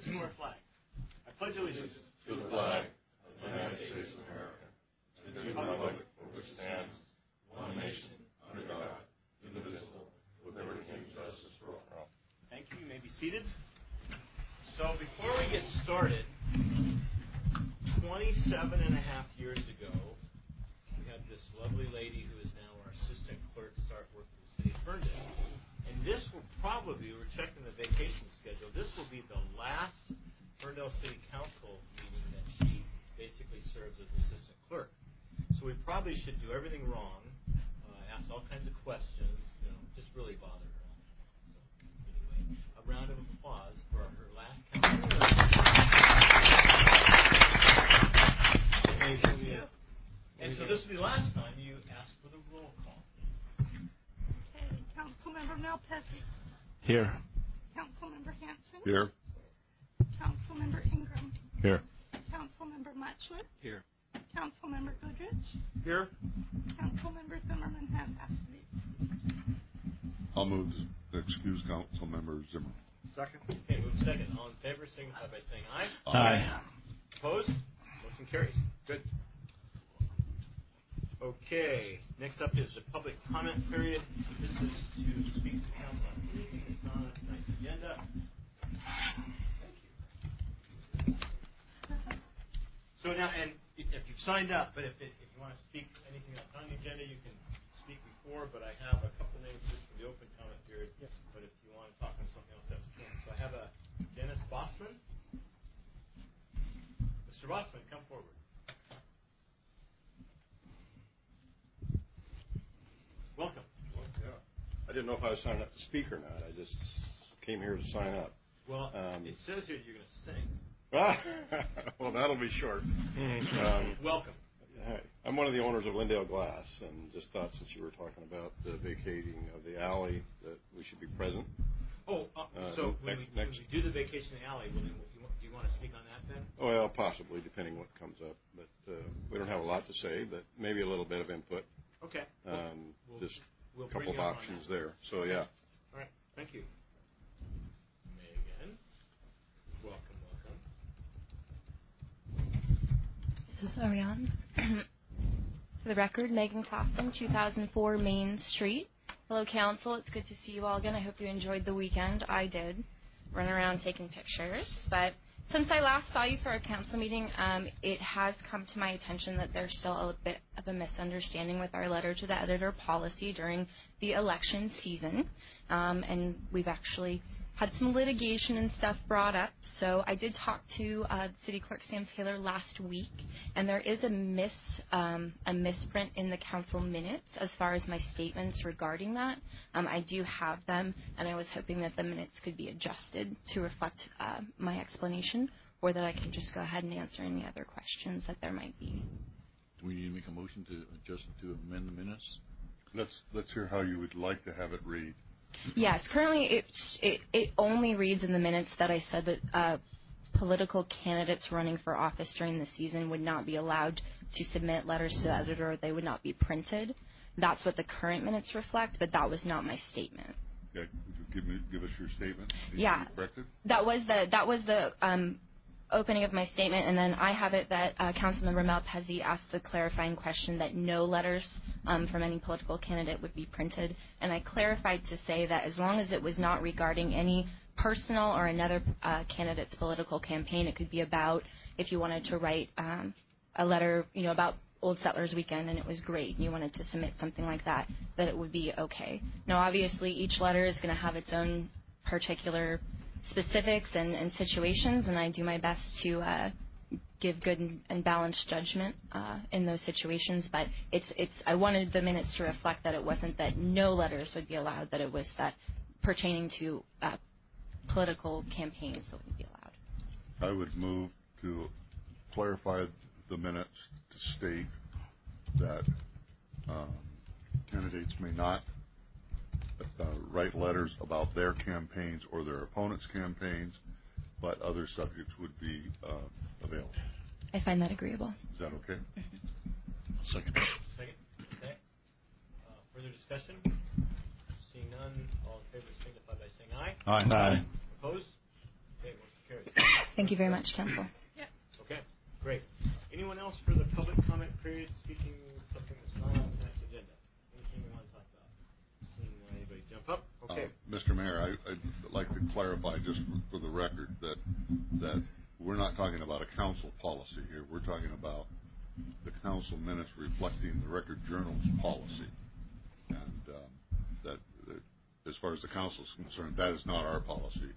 to our flag. I pledge allegiance to the flag of the United States of America, and to the republic for which stands one nation, under God, indivisible, with liberty and justice for all. Thank you. You may be seated. So before we get started, 27 and a half years ago, we had this lovely lady who is now our assistant clerk start work for the city of Ferndale. And this will probably, we're checking the vacation schedule, this will be the last Ferndale City Council meeting that she basically serves as assistant clerk. So we probably should do everything wrong, ask all kinds of questions, just really bother her. So anyway, a round of applause for her last council meeting. And so this will be the last time you ask for the roll call. Okay, Councilmember Malpezzi. Here. Councilmember Hanson. Here. Councilmember Ingram. Here. Councilmember Matchwood. Here. Councilmember Goodrich. Here. Councilmember Zimmerman has asked to be excused. I'll move to excuse Councilmember Zimmerman. Second. Okay, move second. All in favor, signify by saying aye. Aye. Opposed? Motion carries. Good. Okay, next up is the public comment period. This is to speak to council on anything that's not on tonight's agenda. Thank you. So now, and if you've signed up, but if you want to speak anything that's on the agenda, you can speak before, but I have a couple names just for the open comment period. Yes. But if you want to talk on something else, that's can. So I have a Dennis Bossman. Mr. Bossman, come forward. Welcome. Well, yeah. I didn't know if I was signing up to speak or not. I just came here to sign up. Well, it says here you're going to sing. Well, that'll be short. Welcome. Hi. I'm one of the owners of Lindale Glass, and just thought since you were talking about the vacating of the alley that we should be present. Oh, so when we do the vacation in the alley, do you want to speak on that then? Well, possibly, depending what comes up. But we don't have a lot to say, but maybe a little bit of input. Okay. Just a couple of options there. So, okay. Yeah. All right. Thank you. Megan. Welcome. This is Ariane. For the record, Megan Claflin, 2004 Main Street. Hello, Council. It's good to see you all again. I hope you enjoyed the weekend. I did. Run around taking pictures. But since I last saw you for a council meeting, it has come to my attention that there's still a bit of a misunderstanding with our letter to the editor policy during the election season. And we've actually had some litigation and stuff brought up. So I did talk to City Clerk Sam Taylor last week, and there is a misprint in the council minutes as far as my statements regarding that. I do have them, and I was hoping that the minutes could be adjusted to reflect my explanation, or that I can just go ahead and answer any other questions that there might be. Do we need to make a motion to adjust to amend the minutes? Let's hear how you would like to have it read. Yes, currently it only reads in the minutes that I said that political candidates running for office during the season would not be allowed to submit letters to the editor. They would not be printed. That's what the current minutes reflect, but that was not my statement. Okay, would you give us your statement? Yeah, that was the opening of my statement, and then I have it that Councilmember Malpezzi asked the clarifying question that no letters from any political candidate would be printed, and I clarified to say that as long as it was not regarding any personal or another candidate's political campaign, it could be about if you wanted to write a letter, about Old Settlers Weekend and it was great and you wanted to submit something like that, that it would be okay. Now, obviously, each letter is going to have its own particular specifics and situations, and I do my best to give good and balanced judgment in those situations, but I wanted the minutes to reflect that it wasn't that no letters would be allowed, that it was that pertaining to political campaigns that would be allowed. I would move to clarify the minutes to state that candidates may not write letters about their campaigns or their opponents' campaigns, but other subjects would be available. I find that agreeable. Is that okay? Mm-hmm. Second. Okay. Further discussion? Seeing none, all in favor signify by saying aye. Aye. Opposed? Okay, motion carries. Thank you very much, Council. Okay, great. Anyone else for the public comment period speaking something that's not on tonight's agenda? Anything you want to talk about? Seeing anybody jump up? Okay. Mr. Mayor, I'd like to clarify just for the record that we're not talking about a council policy here. We're talking about the council minutes reflecting the Record Journal's policy. And that as far as the council is concerned, that is not our policy.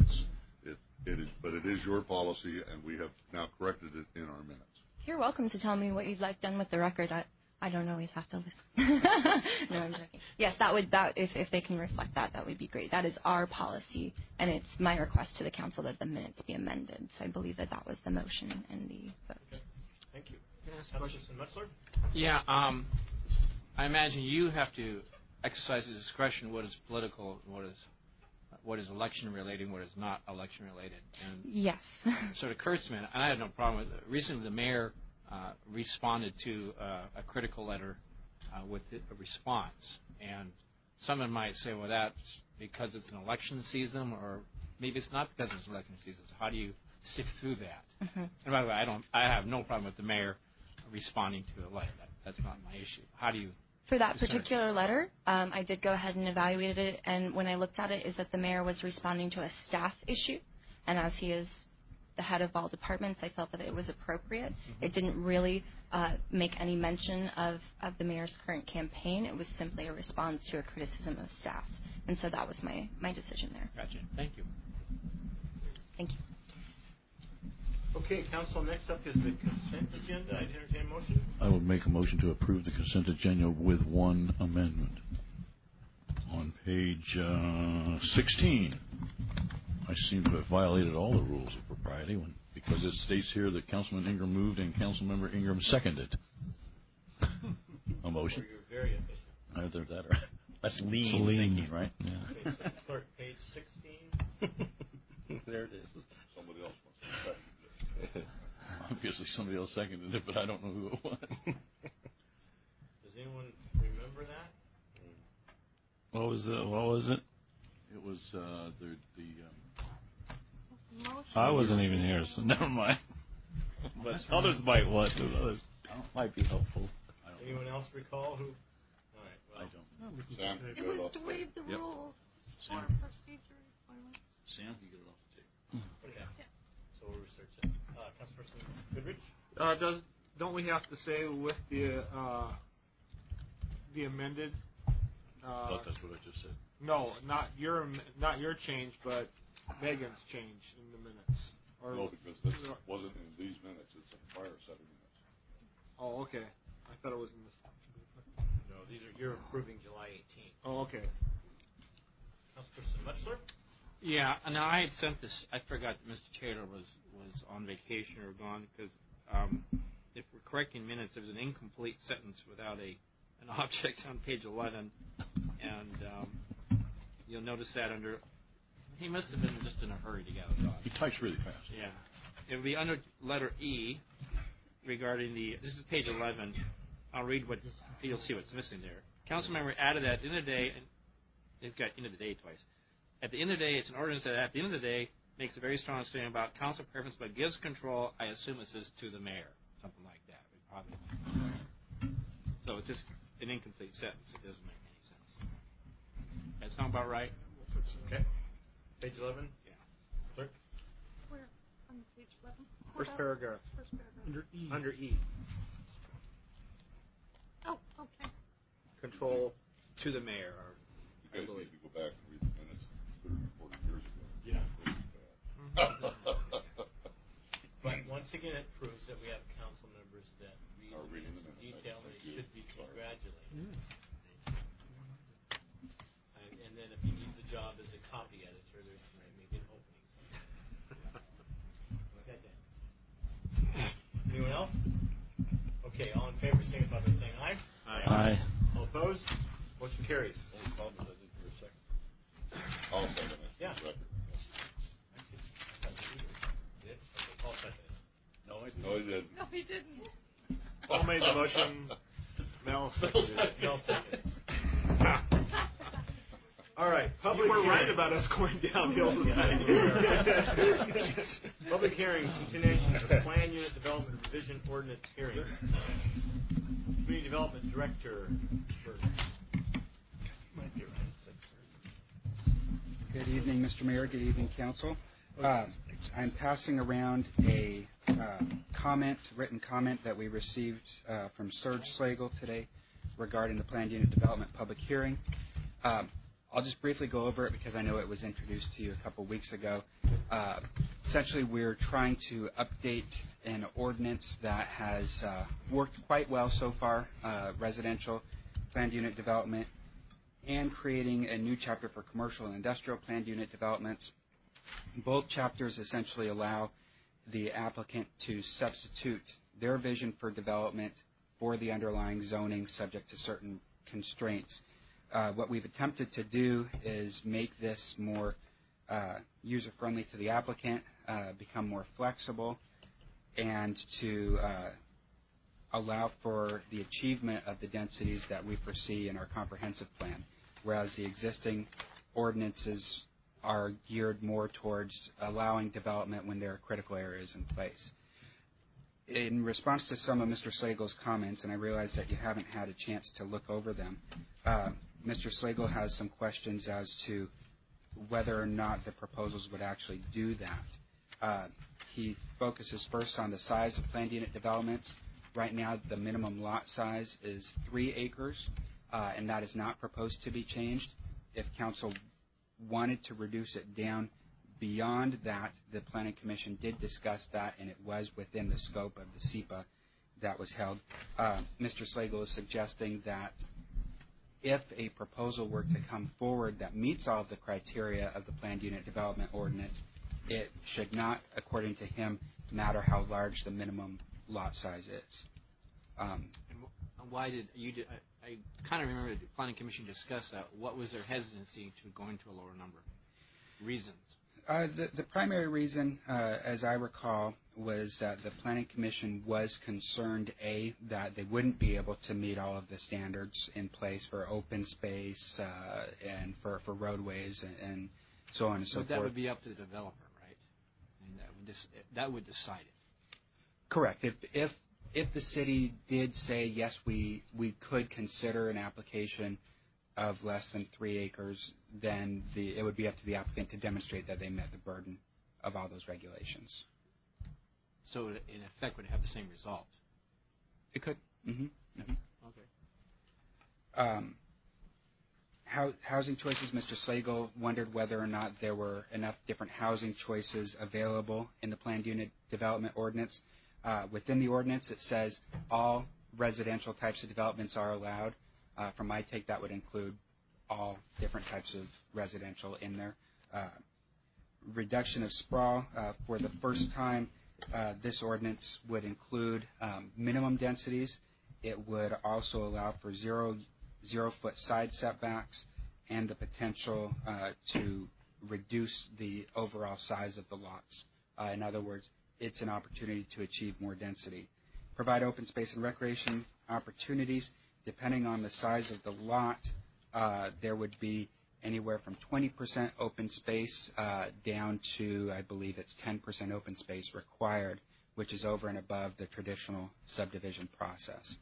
But it is your policy, and we have now corrected it in our minutes. You're welcome to tell me what you'd like done with the record. I don't always have to listen. No, I'm joking. Yes, if they can reflect that would be great. That is our policy, and it's my request to the council that the minutes be amended. So I believe that was the motion and the vote. Okay. Thank you. Can I ask a question, Mutzler? Yeah, I imagine you have to exercise the discretion what is political and what is election related and what is not election related. And yes. So it occurs to me, and I have no problem with it. Recently, the mayor responded to a critical letter with a response, and someone might say, well, that's because it's an election season, or maybe it's not because it's an election season. So how do you sift through that? Mm-hmm. And by the way, I have no problem with the mayor responding to a letter. That's not my issue. How do you? For that particular letter, I did go ahead and evaluated it, and when I looked at it, is that the mayor was responding to a staff issue, and as he is the head of all departments, I felt that it was appropriate. Mm-hmm. It didn't really make any mention of the mayor's current campaign. It was simply a response to a criticism of staff, and so that was my decision there. Gotcha. Thank you. Thank you. Okay, Council, next up is the consent agenda. I'd entertain a motion. I would make a motion to approve the consent agenda with one amendment. On page 16, I seem to have violated all the rules of propriety because it states here that Councilman Ingram moved and Councilmember Ingram seconded. A motion. You're very efficient. Either that or that's lean thinking, right? Yeah. Okay, so clerk, page 16. There it is. Somebody else wants to second it. Obviously, somebody else seconded it, but I don't know who it was. Does anyone remember that? What was it? It was I wasn't even here, so never mind. But others might want to. Others might be helpful. Anyone else recall who? All right. Well, I don't. Sam? It was to waive the rules for procedure requirements. Sam, you get it off the table. Okay. Yeah. So we'll research it. Councilperson Goodrich? Don't we have to say with the amended? I thought that's what I just said. No, not your change, but Megan's change in the minutes. Or No, because this wasn't in these minutes. It's a prior set of minutes. Oh, okay. I thought it was in this. No, you're approving July 18th. Oh, okay. Councilperson Mutzler? Yeah, and I had sent this. I forgot that Mr. Taylor was on vacation or gone because if we're correcting minutes, there's an incomplete sentence without an object on page 11, and you'll notice that under. He must have been just in a hurry to get it done. He types really fast. Yeah, it would be under letter E regarding this is page 11. I'll read what you'll see what's missing there. Councilmember added that in the day, and it's got into the day twice. At the end of the day, it's an ordinance that at the end of the day makes a very strong statement about council preference, but gives control, I assume it says, to the mayor, something like that. Probably. So it's just an incomplete sentence. It doesn't make any sense. That sound about right? Okay. Page 11? Yeah. Clerk? Where? On page 11? First paragraph. First paragraph. Under E. Oh, okay. Control to the mayor. You guys need to go back and read the minutes 30 or 40 years ago. Yeah. But once again, it proves that we have council members that Are read reading in the minutes. detail and they should be congratulated. And then if he needs a job as a copy editor, there's maybe an opening somewhere. Okay, Dan. Anyone else? Okay, all in favor, signify by saying aye. Aye. All opposed? Motion carries. Only problem is I think you're a second. I'll second it. Yeah. For the record. Did? Okay, Paul seconded. No, he didn't. No, he didn't. Paul made the motion. Mel seconded it. Mel seconded. All right, public You were right hearing. about us going downhill. Public hearing, continuation of Plan Unit Development Revision Ordinance hearing. Community Development Director. Good evening, Mr. Mayor. Good evening, Council. I'm passing around a written comment that we received from Serge Slagle today regarding the Planned Unit Development public hearing. I'll just briefly go over it because I know it was introduced to you a couple weeks ago. Essentially, we're trying to update an ordinance that has worked quite well so far, residential planned unit development, and creating a new chapter for commercial and industrial planned unit developments. Both chapters essentially allow the applicant to substitute their vision for development for the underlying zoning subject to certain constraints. What we've attempted to do is make this more user-friendly to the applicant, become more flexible, and to allow for the achievement of the densities that we foresee in our comprehensive plan, whereas the existing ordinances are geared more towards allowing development when there are critical areas in place. In response to some of Mr. Slagle's comments, and I realize that you haven't had a chance to look over them, Mr. Slagle has some questions as to whether or not the proposals would actually do that. He focuses first on the size of planned unit developments. Right now, the minimum lot size is 3 acres, and that is not proposed to be changed. If Council wanted to reduce it down beyond that, the Planning Commission did discuss that, and it was within the scope of the SEPA that was held. Mr. Slagle is suggesting that if a proposal were to come forward that meets all of the criteria of the Planned Unit Development Ordinance, it should not, according to him, matter how large the minimum lot size is. And why did you? I kind of remember the Planning Commission discussed that. What was their hesitancy to going to a lower number? Reasons. The primary reason, as I recall, was that the Planning Commission was concerned, A, that they wouldn't be able to meet all of the standards in place for open space and for roadways and so on and so forth. But that would be up to the developer, right? And that would decide it. Correct. If the city did say, yes, we could consider an application of less than 3 acres, then it would be up to the applicant to demonstrate that they met the burden of all those regulations. So, in effect, would it have the same result? It could. Mm-hmm. Mm-hmm. Okay. Housing choices, Mr. Slagle wondered whether or not there were enough different housing choices available in the Planned Unit Development Ordinance. Within the ordinance, it says all residential types of developments are allowed. From my take, that would include all different types of residential in there. Reduction of sprawl. For the first time, this ordinance would include minimum densities. It would also allow for zero-foot side setbacks and the potential to reduce the overall size of the lots. In other words, it's an opportunity to achieve more density. Provide open space and recreation opportunities. Depending on the size of the lot, there would be anywhere from 20% open space down to, I believe it's 10% open space required, which is over and above the traditional subdivision process.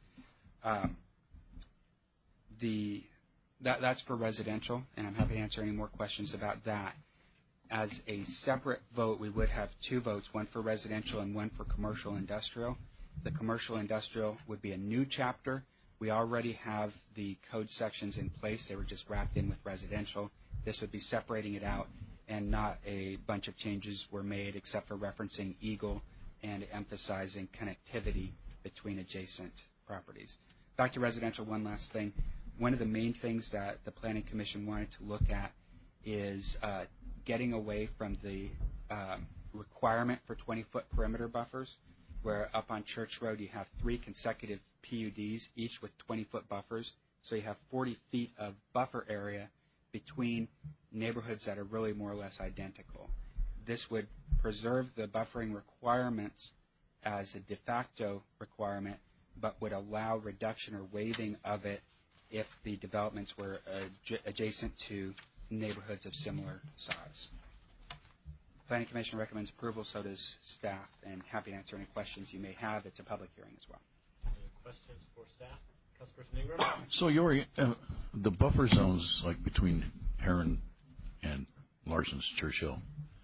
That's for residential, and I'm happy to answer any more questions about that. As a separate vote, we would have 2 votes, one for residential and one for commercial industrial. The commercial industrial would be a new chapter. We already have the code sections in place. They were just wrapped in with residential. This would be separating it out, and not a bunch of changes were made except for referencing Eagle and emphasizing connectivity between adjacent properties. Back to residential, one last thing. One of the main things that the Planning Commission wanted to look at is getting away from the requirement for 20-foot perimeter buffers, where up on Church Road you have 3 consecutive PUDs, each with 20-foot buffers. So you have 40 feet of buffer area between neighborhoods that are really more or less identical. This would preserve the buffering requirements as a de facto requirement, but would allow reduction or waiving of it if the developments were adjacent to neighborhoods of similar size. Planning Commission recommends approval, so does staff, and happy to answer any questions you may have. It's a public hearing as well. Any questions for staff? Councilperson Ingram? So, Yori, the buffer zones, like between Heron and Larson's Churchill,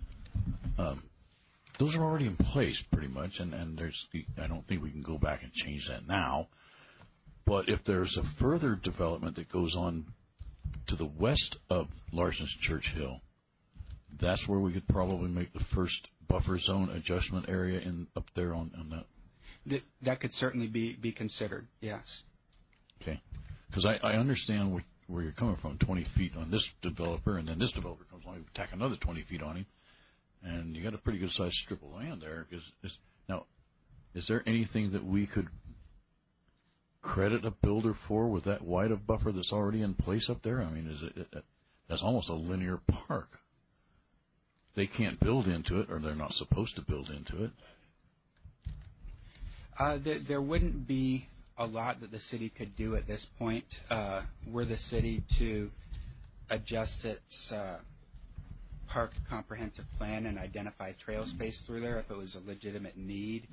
those are already in place pretty much, and I don't think we can go back and change that now. But if there's a further development that goes on to the west of Larson's Churchill, that's where we could probably make the first buffer zone adjustment area up there on that. That could certainly be considered, yes. Okay. Because I understand where you're coming from, 20 feet on this developer, and then this developer comes along and tack another 20 feet on him, and you got a pretty good-sized strip of land there. Now, is there anything that we could credit a builder for with that wide of buffer that's already in place up there? I mean, that's almost a linear park. They can't build into it, or they're not supposed to build into it. There wouldn't be a lot that the city could do at this point. Were the city to adjust its park comprehensive plan and identify trail space through there, if it was a legitimate need,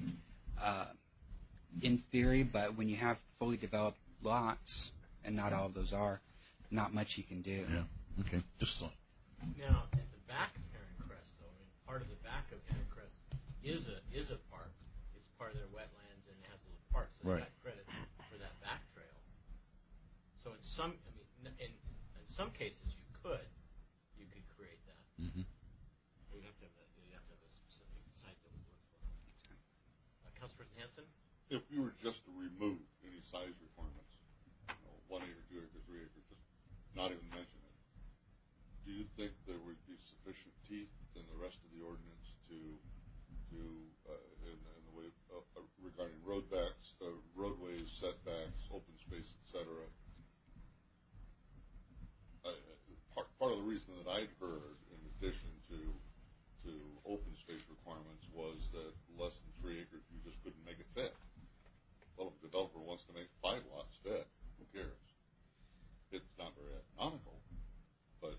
in theory, but when you have fully developed lots, and not all of those are, not much you can do. Yeah. Okay. Just so. Now, at the back of Heron Crest, though, I mean, part of the back of Heron Crest is a park. It's part of their wetlands and it has a little park, so they got credit for that back trail. So in some cases you could create that. Mm-hmm. You'd have to have a specific site that would work for it. Councilperson Hanson? If we were just to remove any size requirements, 1 acre, 2 acre, 3 acre, just not even mention it, do you think there would be sufficient teeth in the rest of the ordinance to in the way regarding roadways, setbacks, open space, etc.? Part of the reason that I'd heard, in addition to open space requirements, was that less than 3 acres you just couldn't make it fit. Well, if a developer wants to make 5 lots fit, who cares? It's not very economical, but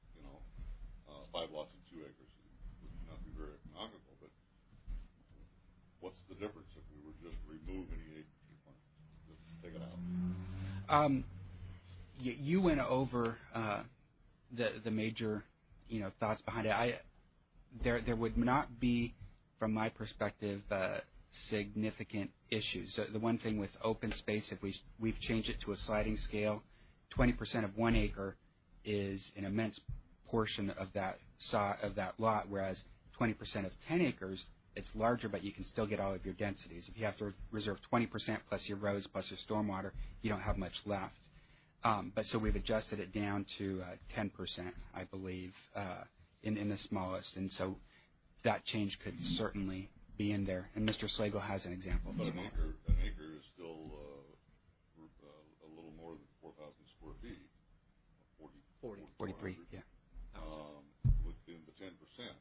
5 lots and 2 acres would not be very economical. But what's the difference if we were just remove any acre requirements? Just take it out. You went over the major thoughts behind it. There would not be, from my perspective, significant issues. The one thing with open space, if we've changed it to a sliding scale, 20% of 1 acre is an immense portion of that lot, whereas 20% of 10 acres, it's larger, but you can still get all of your densities. If you have to reserve 20% plus your roads plus your stormwater, you don't have much left. But so we've adjusted it down to 10%, I believe, in the smallest, and so that change could certainly be in there. And Mr. Slagle has an example. But an acre is still a little more than 4,000 square feet. 43, yeah. Within the 10%.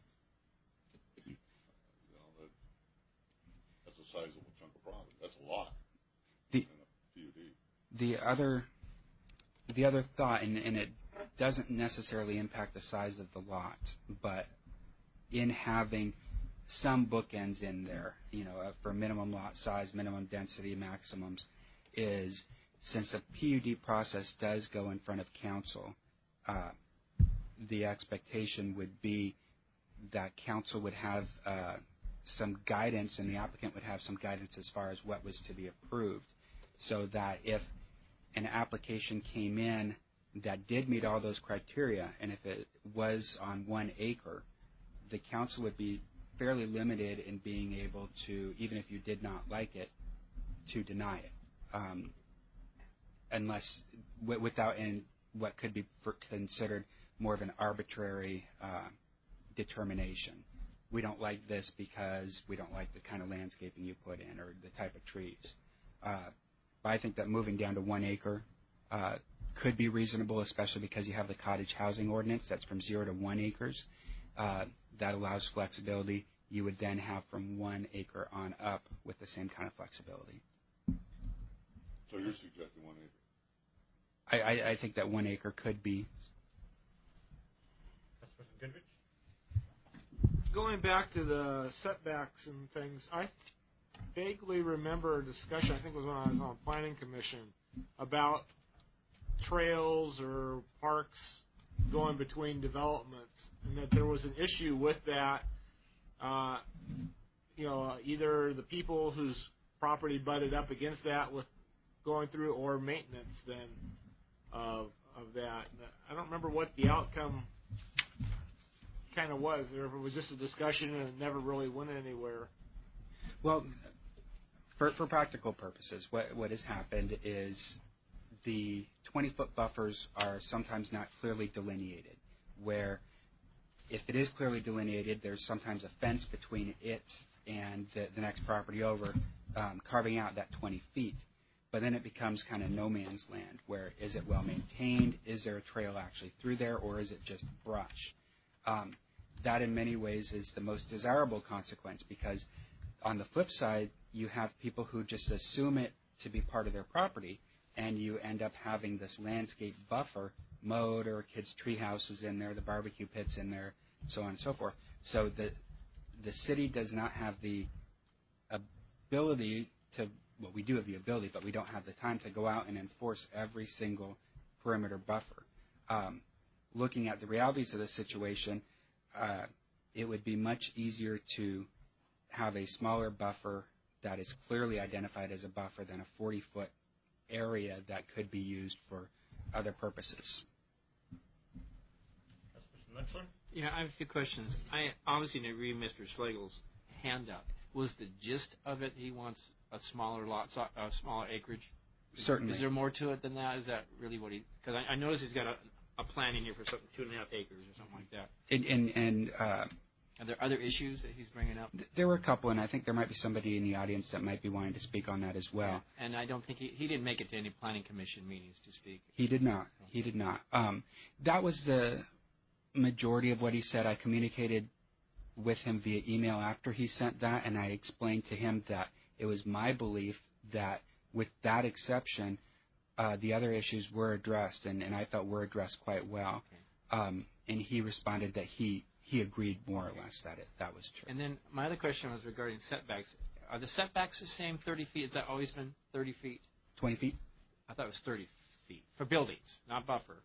That's a sizable chunk of property. That's a lot in a PUD. The other thought, and it doesn't necessarily impact the size of the lot, but in having some bookends in there, for minimum lot size, minimum density, maximums, is since a PUD process does go in front of council, the expectation would be that council would have some guidance and the applicant would have some guidance as far as what was to be approved, so that if an application came in that did meet all those criteria, and if it was on 1 acre, the council would be fairly limited in being able to, even if you did not like it, to deny it, unless without what could be considered more of an arbitrary determination. We don't like this because we don't like the kind of landscaping you put in or the type of trees. But I think that moving down to 1 acre could be reasonable, especially because you have the cottage housing ordinance that's from 0 to 1 acres. That allows flexibility. You would then have from 1 acre on up with the same kind of flexibility. So you're suggesting 1 acre? I think that 1 acre could be Goodrich? Going back to the setbacks and things, I vaguely remember a discussion, I think it was when I was on Planning Commission, about trails or parks going between developments, and that there was an issue with that. Either the people whose property butted up against that with going through, or maintenance then of that. I don't remember what the outcome kind of was, or if it was just a discussion and it never really went anywhere. Well, for practical purposes, what has happened is the 20-foot buffers are sometimes not clearly delineated, where if it is clearly delineated, there's sometimes a fence between it and the next property over, carving out that 20 feet. But then it becomes kind of no man's land, where is it well maintained? Is there a trail actually through there, or is it just brush? That in many ways is the most desirable consequence, because on the flip side, you have people who just assume it to be part of their property, and you end up having this landscape buffer mowed, or kids' tree houses in there, the barbecue pits in there, so on and so forth. So the city does not have the ability to, well, we do have the ability, but we don't have the time to go out and enforce every single perimeter buffer. Looking at the realities of the situation, it would be much easier to have a smaller buffer that is clearly identified as a buffer than a 40-foot area that could be used for other purposes. Mr. Metzler? Yeah, I have a few questions. I obviously didn't read Mr. Schlegel's handout. Was the gist of it he wants a smaller lot, a smaller acreage? Certainly. Is there more to it than that? Is that really what he? Because I noticed he's got a plan in here for something 2.5 acres or something like that. Are there other issues that he's bringing up? There were a couple, and I think there might be somebody in the audience that might be wanting to speak on that as well. Yeah. And I don't think he didn't make it to any planning commission meetings to speak. He did not. He did not. That was the majority of what he said. I communicated with him via email after he sent that, and I explained to him that it was my belief that with that exception, the other issues were addressed, and I felt were addressed quite well. Okay. And he responded that he agreed more or less that was true. And then my other question was regarding setbacks. Are the setbacks the same 30 feet? Has that always been 30 feet? 20 feet? I thought it was 30 feet. For buildings, not buffer.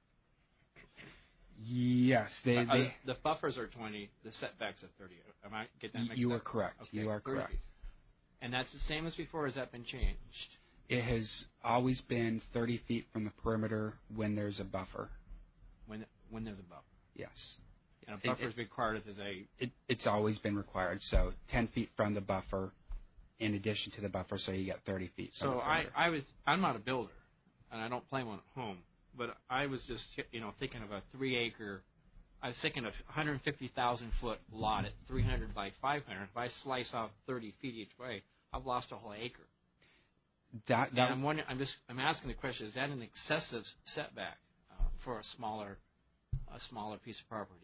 Yes. The buffers are 20, the setbacks are 30. Am I getting that mixed up? You are correct. Okay, you are correct. Feet. And that's the same as before, or has that been changed? It has always been 30 feet from the perimeter when there's a buffer. When there's a buffer? Yes. And a buffer is required if there's It's always been required. So 10 feet from the buffer, in addition to the buffer, so you get 30 feet. So I'm not a builder, and I don't plan one at home, but I was just thinking of a 3-acre. I was thinking of 150,000 foot lot at 300 by 500. If I slice off 30 feet each way, I've lost a whole acre. And I'm wondering. I'm asking the question: is that an excessive setback for a smaller piece of property?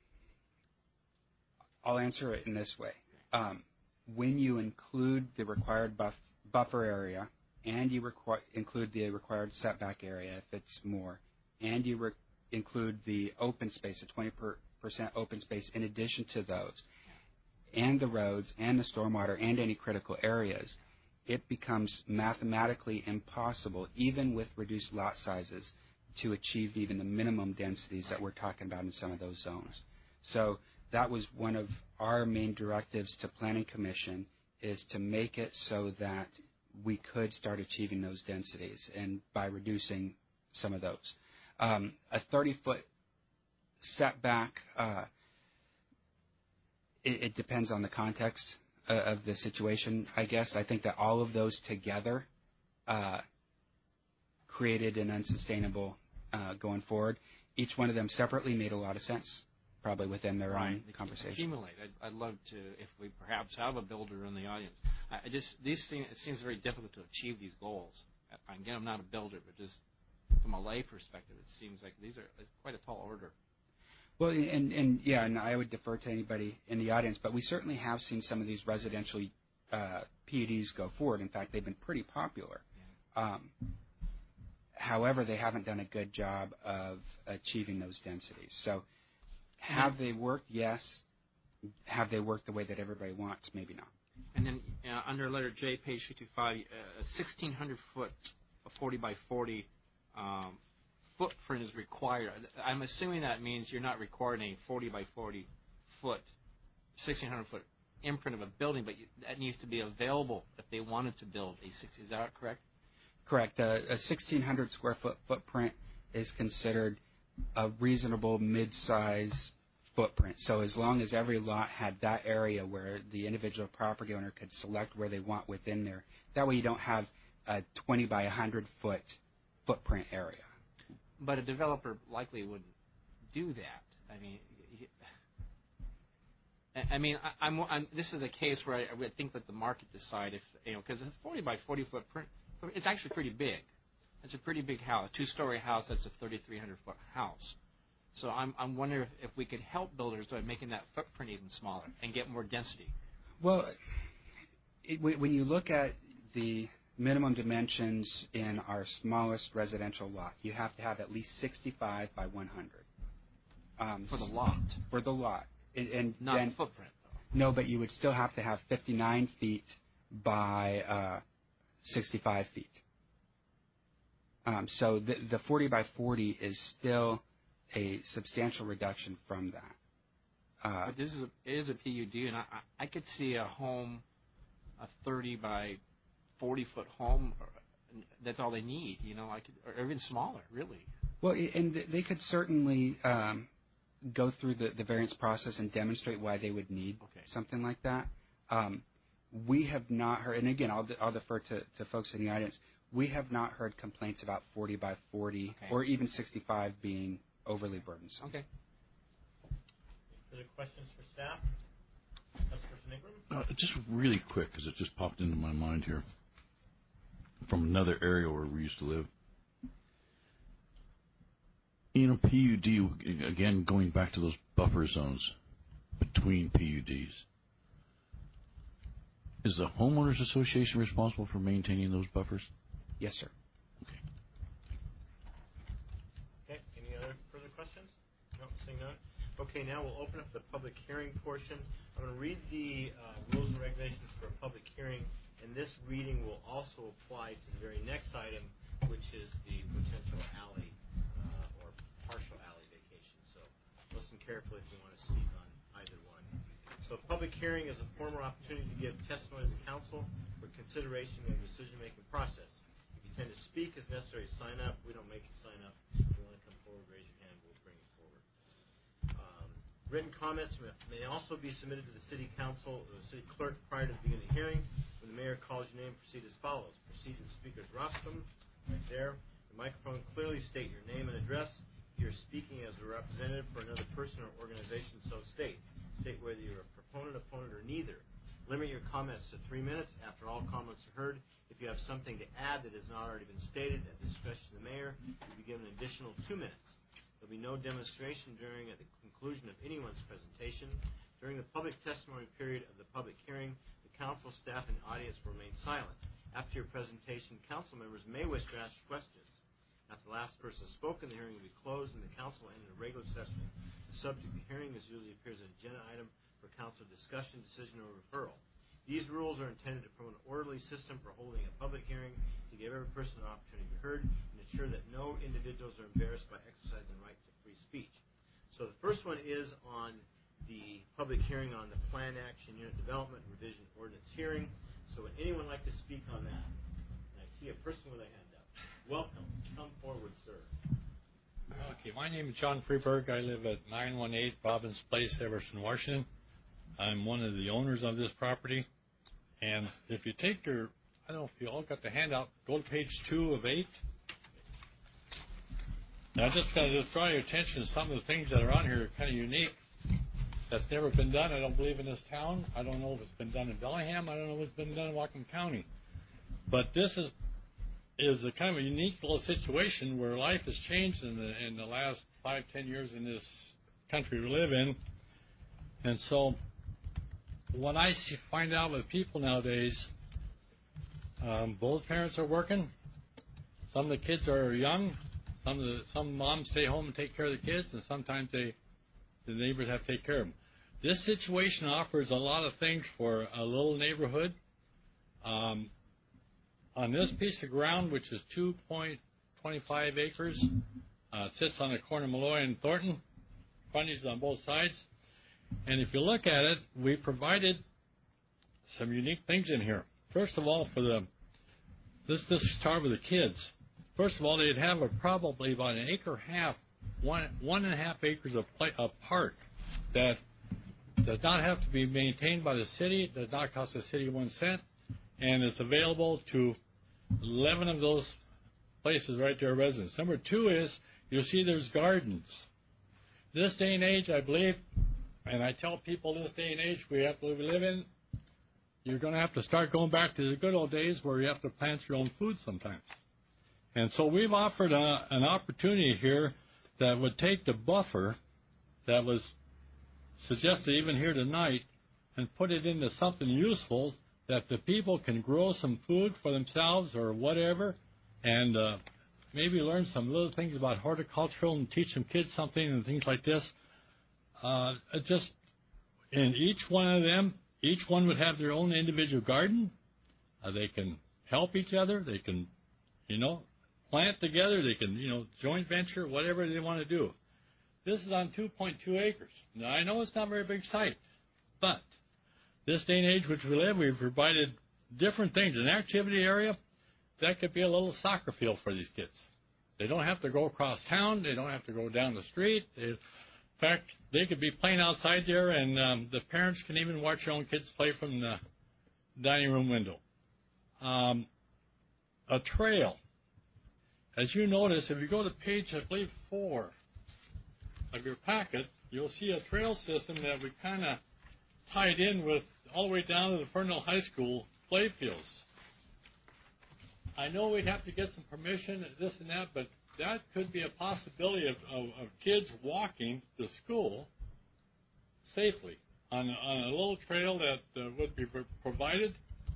I'll answer it in this way. When you include the required buffer area, and you include the required setback area if it's more, and you include the open space, the 20% open space in addition to those, and the roads, and the stormwater, and any critical areas, it becomes mathematically impossible, even with reduced lot sizes, to achieve even the minimum densities that we're talking about in some of those zones. So that was one of our main directives to Planning Commission, is to make it so that we could start achieving those densities, and by reducing some of those. A 30-foot setback, it depends on the context of the situation, I guess. I think that all of those together created an unsustainable going forward. Each one of them separately made a lot of sense, probably within their own conversation. Accumulate. I'd love to, if we perhaps have a builder in the audience. It seems very difficult to achieve these goals. Again, I'm not a builder, but just from a lay perspective, it seems like it's quite a tall order. Well, and I would defer to anybody in the audience, but we certainly have seen some of these residential PUDs go forward. In fact, they've been pretty popular. Yeah. However, they haven't done a good job of achieving those densities. So Have they worked? Yes. Have they worked the way that everybody wants? Maybe not. And then under letter J, page 55, a 1,600-foot, 40 by 40 footprint is required. I'm assuming that means you're not requiring a 40 by 40 foot, 1,600-foot imprint of a building, but that needs to be available if they wanted to build a 60. Is that correct? Correct. A 1,600 square foot footprint is considered a reasonable mid-size footprint. So as long as every lot had that area where the individual property owner could select where they want within there, that way you don't have a 20 by 100 foot footprint area. But a developer likely wouldn't do that. This is a case where I would think that the market decide if, because a 40 by 40 footprint, it's actually pretty big. It's a pretty big house, a 2-story house. That's a 3,300 foot house. So I'm wondering if we could help builders by making that footprint even smaller and get more density. Well, when you look at the minimum dimensions in our smallest residential lot, you have to have at least 65 by 100. For the lot? For the lot. And not then, the footprint, though. No, but you would still have to have 59 feet by 65 feet. So the 40 by 40 is still a substantial reduction from that. But it is a PUD, and I could see a home, a 30 by 40 foot home. That's all they need, or even smaller, really. Well, and they could certainly go through the variance process and demonstrate why they would need something like that. We have not heard, and again, I'll defer to folks in the audience. We have not heard complaints about 40 by 40 or even 65 being overly burdensome. Okay. Further questions for staff? Councilperson Ingram? Just really quick, because it just popped into my mind here from another area where we used to live. In a PUD, again, going back to those buffer zones between PUDs, is the homeowners association responsible for maintaining those buffers? Yes, sir. Okay. Any other further questions? No, seeing none. Okay, now we'll open up the public hearing portion. I'm going to read the rules and regulations for a public hearing, and this reading will also apply to the very next item, which is the potential alley or partial alley vacation. So listen carefully if you want to speak on either one. So a public hearing is a formal opportunity to give testimony to the council for consideration of the decision-making process. If you tend to speak as necessary, sign up. We don't make you sign up. If you want to come forward, raise your hand. We'll bring you forward. Written comments may also be submitted to the city council or the city clerk prior to the beginning of the hearing. When the mayor calls your name, proceed as follows. Proceed to the speaker's rostrum, right there. The microphone, clearly state your name and address. If you're speaking as a representative for another person or organization, so state. State whether you're a proponent, opponent, or neither. Limit your comments to 3 minutes. After all comments are heard, if you have something to add that has not already been stated, at the discretion of the mayor, you'll be given an additional 2 minutes. There'll be no demonstration during at the conclusion of anyone's presentation. During the public testimony period of the public hearing, the council, staff, and audience will remain silent. After your presentation, council members may wish to ask questions. After the last person has spoken, the hearing will be closed and the council will end in a regular session. The subject of the hearing usually appears as an agenda item for council discussion, decision, or referral. These rules are intended to promote an orderly system for holding a public hearing, to give every person an opportunity to be heard, and ensure that no individuals are embarrassed by exercising the right to free speech. So the first one is on the public hearing on the Plan Action Unit Development Revision Ordinance hearing. So would anyone like to speak on that? And I see a person with a hand up. Welcome. Come forward, sir. Okay, my name is John Freeberg. I live at 918 Robbins Place, Everson, Washington. I'm one of the owners of this property. And if you take your, I don't know if you all got the handout, go to page 2 of 8. Now, I just got to draw your attention to some of the things that are on here are kind of unique. That's never been done, I don't believe, in this town. I don't know if it's been done in Bellingham. I don't know if it's been done in Whatcom County. But this is a kind of a unique little situation where life has changed in the last 5-10 years in this country we live in. And so what I find out with people nowadays, both parents are working. Some of the kids are young. Some moms stay home and take care of the kids, and sometimes they the neighbors have to take care of them. This situation offers a lot of things for a little neighborhood. On this piece of ground, which is 2.25 acres, it sits on the corner of Malloy and Thornton, frontage on both sides. And if you look at it, we provided some unique things in here. First of all, this start with the kids. First of all, they'd have probably about an acre and a half, 1.5 acres of park that does not have to be maintained by the city, does not cost the city 1 cent, and is available to 11 of those places right to our residents. Number 2 is, you'll see there's gardens. This day and age, I believe, and I tell people this day and age we live in, you're going to have to start going back to the good old days where you have to plant your own food sometimes. And so we've offered an opportunity here that would take the buffer that was suggested even here tonight and put it into something useful that the people can grow some food for themselves or whatever, and maybe learn some little things about horticultural and teach some kids something and things like this. Just in each one of them, each one would have their own individual garden. They can help each other. They can, plant together. They can, joint venture, whatever they want to do. This is on 2.2 acres. Now, I know it's not a very big site, but this day and age which we live, we've provided different things. An activity area, that could be a little soccer field for these kids. They don't have to go across town. They don't have to go down the street. In fact, they could be playing outside there, and the parents can even watch their own kids play from the dining room window. A trail. As you notice, if you go to page, I believe, 4 of your packet, you'll see a trail system that we kind of tied in with all the way down to the Fernhill High School playfields. I know we'd have to get some permission and this and that, but that could be a possibility of kids walking to school safely on a little trail that would be provided.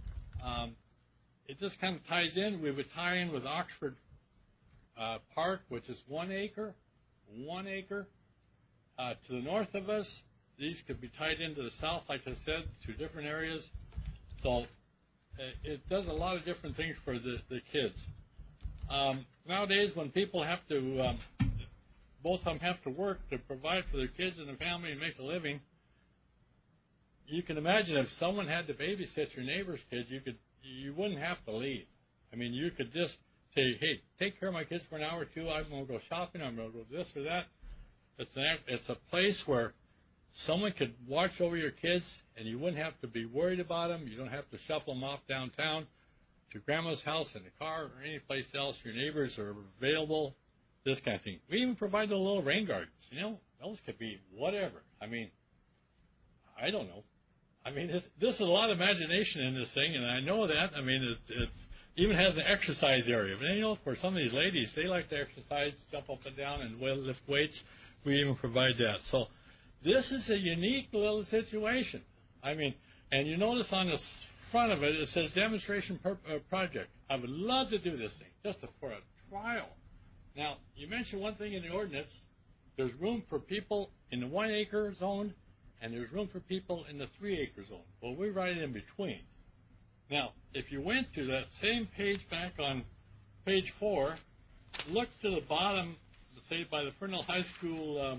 It just kind of ties in. We would tie in with Oxford Park, which is 1 acre. 1 acre. To the north of us, these could be tied into the south, like I said, to different areas. So it does a lot of different things for the kids. Nowadays, when people have to, both of them have to work to provide for their kids and their family and make a living, you can imagine if someone had to babysit your neighbor's kids, you wouldn't have to leave. I mean, you could just say, hey, take care of my kids for an hour or two. I'm going to go shopping. I'm going to go this or that. It's a place where someone could watch over your kids, and you wouldn't have to be worried about them. You don't have to shuffle them off downtown to grandma's house in a car or any place else. Your neighbors are available, this kind of thing. We even provide the little rain gardens. Those could be whatever. I mean, I don't know. I mean, this is a lot of imagination in this thing, and I know that. I mean, it even has an exercise area. But, for some of these ladies, they like to exercise, jump up and down, and lift weights. We even provide that. So this is a unique little situation. I mean, and you notice on the front of it, it says demonstration project. I would love to do this thing just for a trial. Now, you mentioned one thing in the ordinance. There's room for people in the 1 acre zone, and there's room for people in the 3 acre zone. Well, we right in between. Now, if you went to that same page back on page 4, look to the bottom, say by the Fernhill High School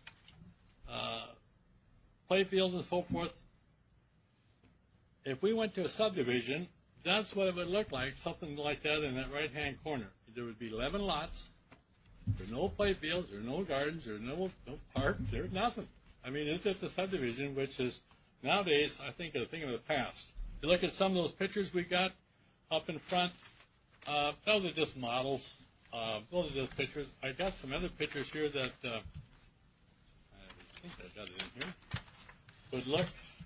playfields and so forth. If we went to a subdivision, that's what it would look like, something like that in that right-hand corner. There would be 11 lots. There's no playfields, there's no gardens, there's no park, there's nothing. I mean, it's just a subdivision, which is nowadays, I think, a thing of the past. You look at some of those pictures we got up in front, those are just models. Those are just pictures. I got some other pictures here that I think I got it in here. But look.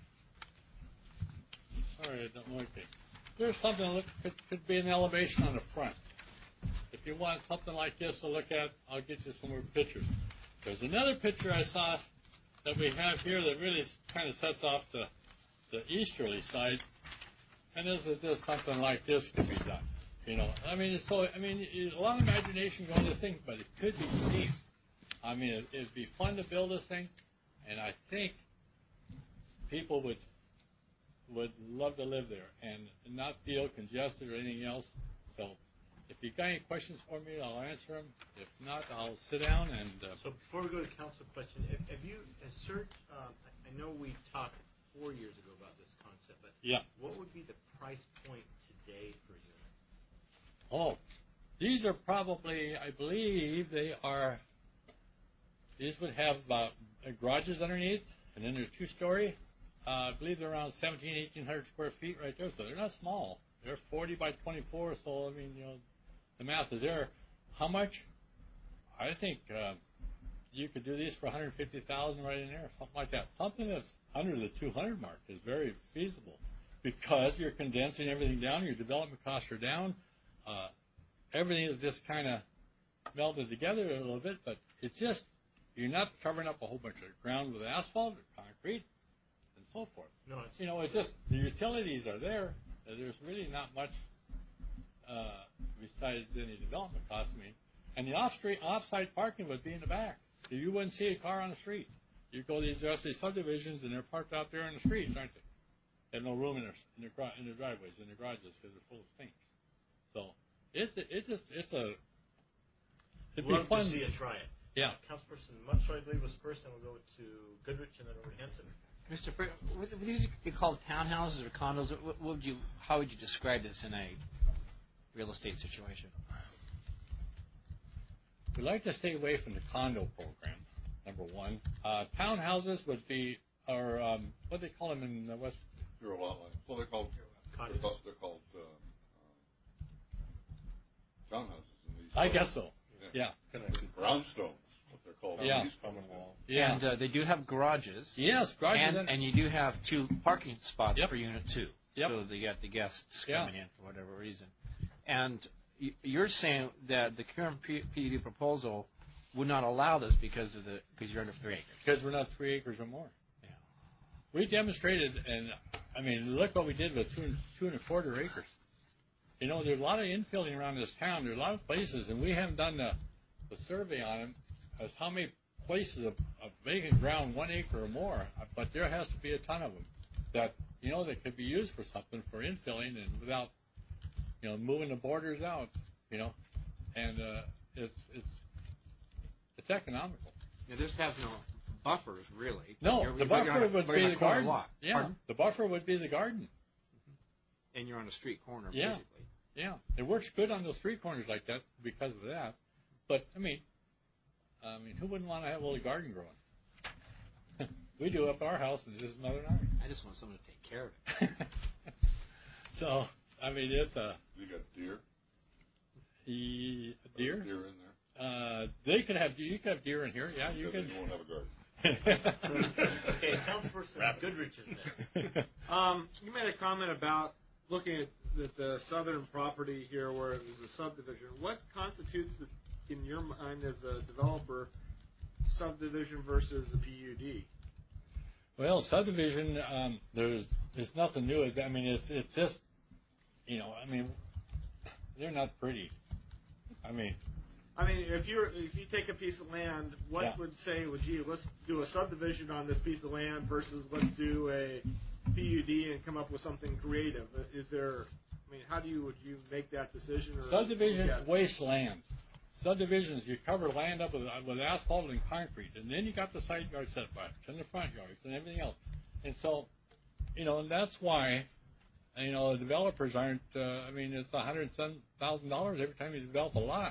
Sorry, I don't like it. Here's something that could be an elevation on the front. If you want something like this to look at, I'll get you some more pictures. There's another picture I saw that we have here that really kind of sets off the easterly side. And this is just something like this could be done. I mean, a lot of imagination going into this thing, but it could be neat. I mean, it'd be fun to build this thing. and I think people would love to live there and not feel congested or anything else. So if you got any questions for me, I'll answer them. If not, I'll sit down and... So before we go to council question, have you searched, I know we talked 4 years ago about this concept, but what would be the price point today per unit? Oh, these are probably, I believe these would have garages underneath, and then they're 2-story. I believe they're around 1,800 square feet right there, so they're not small. They're 40 by 24, so, I mean, the math is there. How much? I think you could do these for $150,000 right in there, something like that. Something that's under the 200 mark is very feasible because you're condensing everything down. Your development costs are down. Everything is just kind of melded together a little bit, but it's just you're not covering up a whole bunch of ground with asphalt or concrete and so forth. No, it's just the utilities are there. There's really not much besides any development costs. I mean, and the off-site parking would be in the back. You wouldn't see a car on the street. You go to these rest of these subdivisions, and they're parked out there in the streets, aren't they? They have no room in their driveways, in their garages, because they're full of stinks. So it'd love be fun to see you try it. Yeah. Councilperson Mutchler, I believe, was first, and we'll go to Goodrich and then over to Henson. Mr. Frick, would these be called townhouses or condos? How would you describe this in a real estate situation? We'd like to stay away from the condo program, number one. Townhouses would be, or what do they call them in the West? Zero lot line. Well, they're called townhouses. I guess so. Yeah. Brownstones, what they're called. Yeah. Commonwealth. Yeah. And they do have garages. Yes, garages. And you do have 2 parking spots per unit, too. Yep. So they got the guests coming in for whatever reason. And you're saying that the current PUD proposal would not allow this because you're under 3 acres. Because we're not 3 acres or more. Yeah. We demonstrated, and I mean, look what we did with 2.25 acres. There's a lot of infilling around this town. There's a lot of places, and we haven't done the survey on them as how many places of vacant ground 1 acre or more. But there has to be a ton of them that could be used for something for infilling and without moving the borders out. And it's economical. Now, this has no buffers really. No, the buffer would be the garden. Yeah, Pardon? the buffer would be the garden. And you're on a street corner, yeah. basically. Yeah, it works good on those street corners like that because of that. But I mean, who wouldn't want to have a little garden growing? We do up at our house, and just another night. I just want someone to take care of it. So I mean, it's a. You got deer. Deer? Deer in there. They could have. You could have deer in here. Yeah, you could. You won't have a garden. Okay, Councilperson Goodrich is next. You made a comment about looking at the southern property here where it was a subdivision. What constitutes, in your mind, as a developer, subdivision versus a PUD? Well, subdivision, there's nothing new. I mean, it's just, they're not pretty. I mean, if you take a piece of land, what would say, well, gee, let's do a subdivision on this piece of land versus let's do a PUD and come up with something creative? Is there, how would you make that decision? Or subdivisions waste land. Subdivisions, you cover land up with asphalt and concrete, and then you got the side yard setbacks and the front yards and everything else. And so, and that's why, the developers aren't. It's $107,000 every time you develop a lot.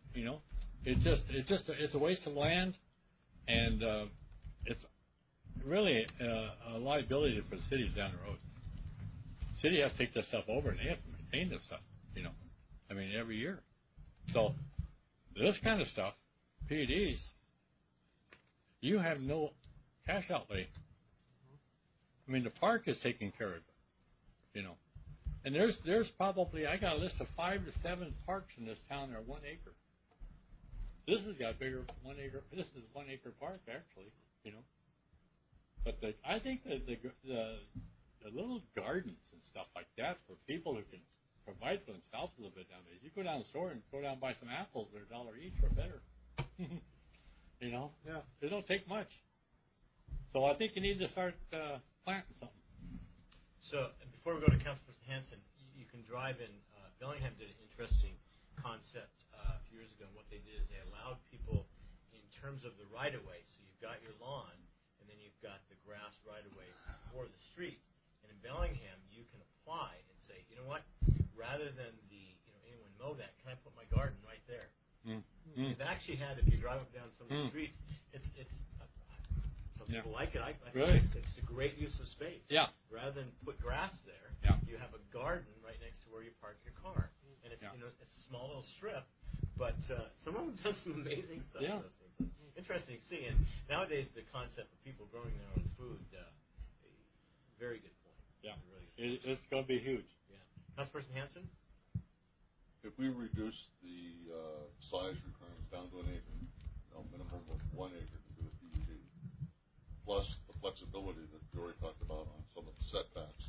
It's a waste of land, and it's really a liability for the cities down the road. The city has to take this stuff over, and they have to maintain this stuff. Every year. So this kind of stuff, PUDs, you have no cash outlay. The park is taking care of it. And there's probably, I got a list of 5 to 7 parks in this town that are 1 acre. This has got bigger 1 acre. This is 1 acre park actually. But I think that the little gardens and stuff like that for people who can provide for themselves a little bit nowadays. You go down the store and go down and buy some apples. They're $1 each or better. Yeah. They don't take much. So I think you need to start planting something. So before we go to Councilperson Hanson, you can drive in. Bellingham did an interesting concept a few years ago, and what they did is they allowed people in terms of the right-of-way. So you've got your lawn, and then you've got the grass right-of-way for the street. And in Bellingham, you can apply and say, you know what, rather than anyone mow that, can I put my garden right there? They've actually had, if you drive up down some of the streets, some people like it. I think it's a great use of space. Yeah. Rather than put grass there, you have a garden right next to where you park your car, and it's it's a small little strip, but some of them have done some amazing stuff. Yeah. Those things. It's interesting to see, and nowadays the concept of people growing their own food, very good point. Yeah, really it's going to be huge. Yeah, Councilperson Hanson. If we reduce the size requirements down to an acre, minimum of 1 acre to do a PUD, plus the flexibility that Jory talked about on some of the setbacks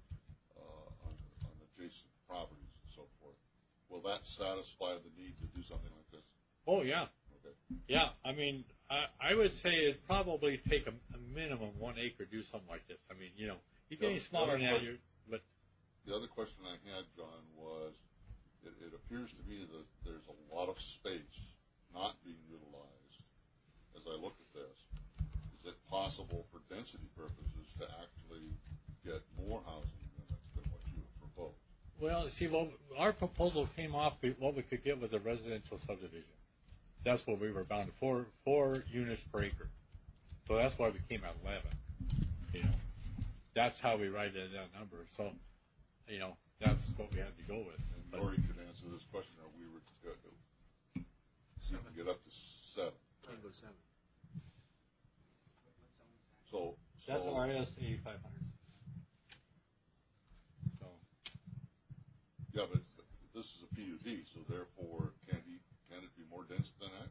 on adjacent properties and so forth, will that satisfy the need to do something like this? Oh, yeah. Okay. Yeah, I mean, I would say it'd probably take a minimum 1 acre to do something like this. I mean, you get any smaller than that, but... The other question I had, John, was it appears to me that there's a lot of space not being utilized as I look at this. Is it possible for density purposes to actually get more housing units than what you have proposed? Well, see, our proposal came off what we could get with a residential subdivision. That's what we were bound to, 4 units per acre. So that's why we came at 11. That's how we arrived at that number. So, that's what we had to go with. Or you could answer this question, or we were to get up to 7. Can go 7. So that's RS 8500. So. Yeah, but this is a PUD, so therefore, can it be more dense than that?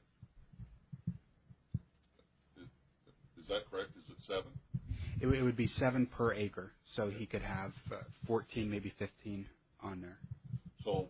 Is that correct? Is it 7? It would be 7 per acre, so he could have 14, maybe 15 on there. So,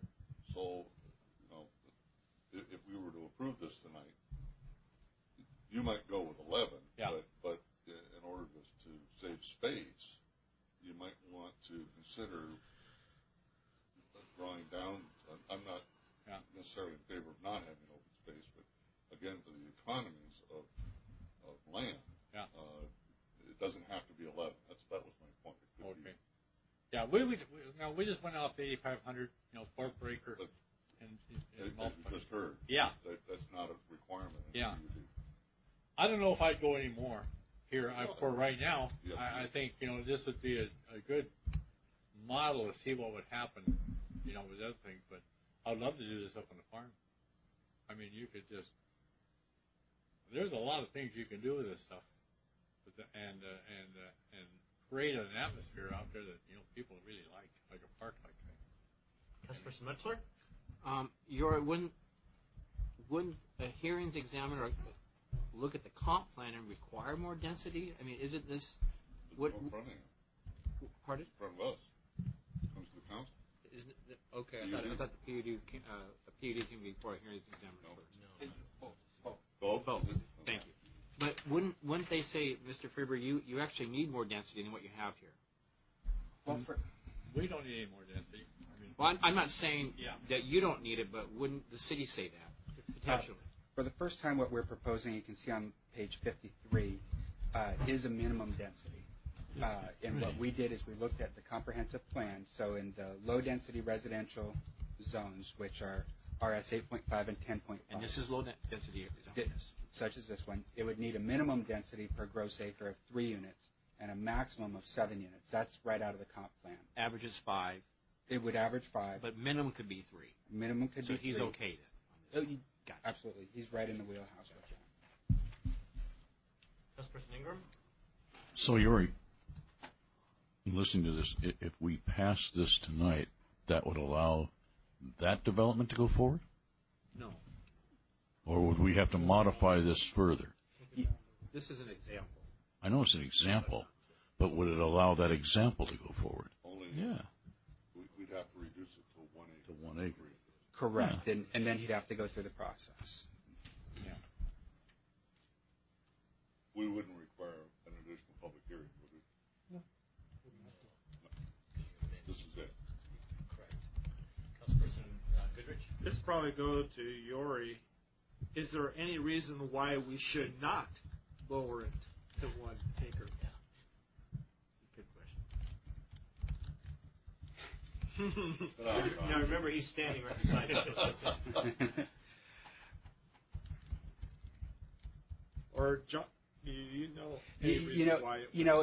if we were to approve this tonight, you might go with 11. Yeah. But in order to save space, you might want to consider drawing down. I'm not necessarily in favor of not having open space, but again, for the economies of land, it doesn't have to be 11. That was my point. Okay. Yeah, we just went off the 8,500, 4 per acre. But and as you just heard, yeah, that's not a requirement. I don't know if I'd go any more here for right now. Yeah. I think this would be a good model to see what would happen, with other things. But I'd love to do this up on the farm. I mean, you could just. There's a lot of things you can do with this stuff, and create an atmosphere out there that people really like a park like that. Councilperson Metzler? Wouldn't a hearings examiner look at the comp plan and require more density? I mean, isn't this what? In front of him. Pardon? In front of us. Comes to the council. Isn't it, okay, I thought the PUD can be before a hearings examiner first. No. Both. Thank you. But wouldn't they say, Mr. Freeber, you actually need more density than what you have here? Well, we don't need any more density. Well, I'm not saying that you don't need it, but wouldn't the city say that, potentially? For the first time, what we're proposing, you can see on page 53, is a minimum density. And what we did is we looked at the comprehensive plan. So in the low-density residential zones, which are RS 8.5 and 10.5. And this is low-density zones. Such as this one, it would need a minimum density per gross acre of 3 units and a maximum of 7 units. That's right out of the comp plan. Averages 5. It would average 5. But minimum could be 3. Minimum could be 3. So he's okay then. Gotcha. Absolutely. He's right in the wheelhouse with that. Councilperson Ingram? So, Yuri, listening to this, if we pass this tonight, that would allow that development to go forward? No. Or would we have to modify this further? This is an example. I know it's an example, but would it allow that example to go forward? Only we'd have to reduce it to 1 acre. Correct, yeah. And then he'd have to go through the process. We wouldn't require an probably go to Yori. Is there any reason why we should not lower it to 1 acre? Good question. Now remember, he's standing right beside you. Or John, do you know any reason why?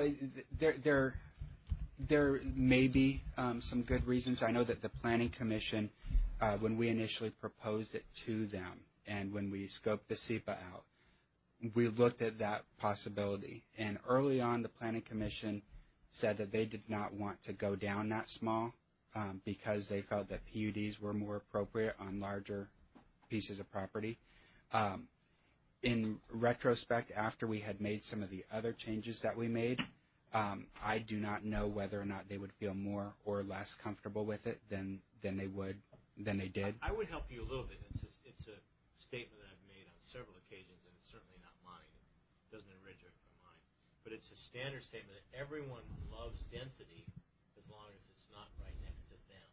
There may be some good reasons. I know that the Planning Commission, when we initially proposed it to them and when we scoped the SEPA out, we looked at that possibility. And early on, the Planning Commission said that they did not want to go down that small because they felt that PUDs were more appropriate on larger pieces of property. In retrospect, after we had made some of the other changes that we made, I do not know whether or not they would feel more or less comfortable with it than they did. I would help you a little bit. It's a statement that I've made on several occasions, and it's certainly not mine. It doesn't originate from mine. But it's a standard statement that everyone loves density as long as it's not right next to them.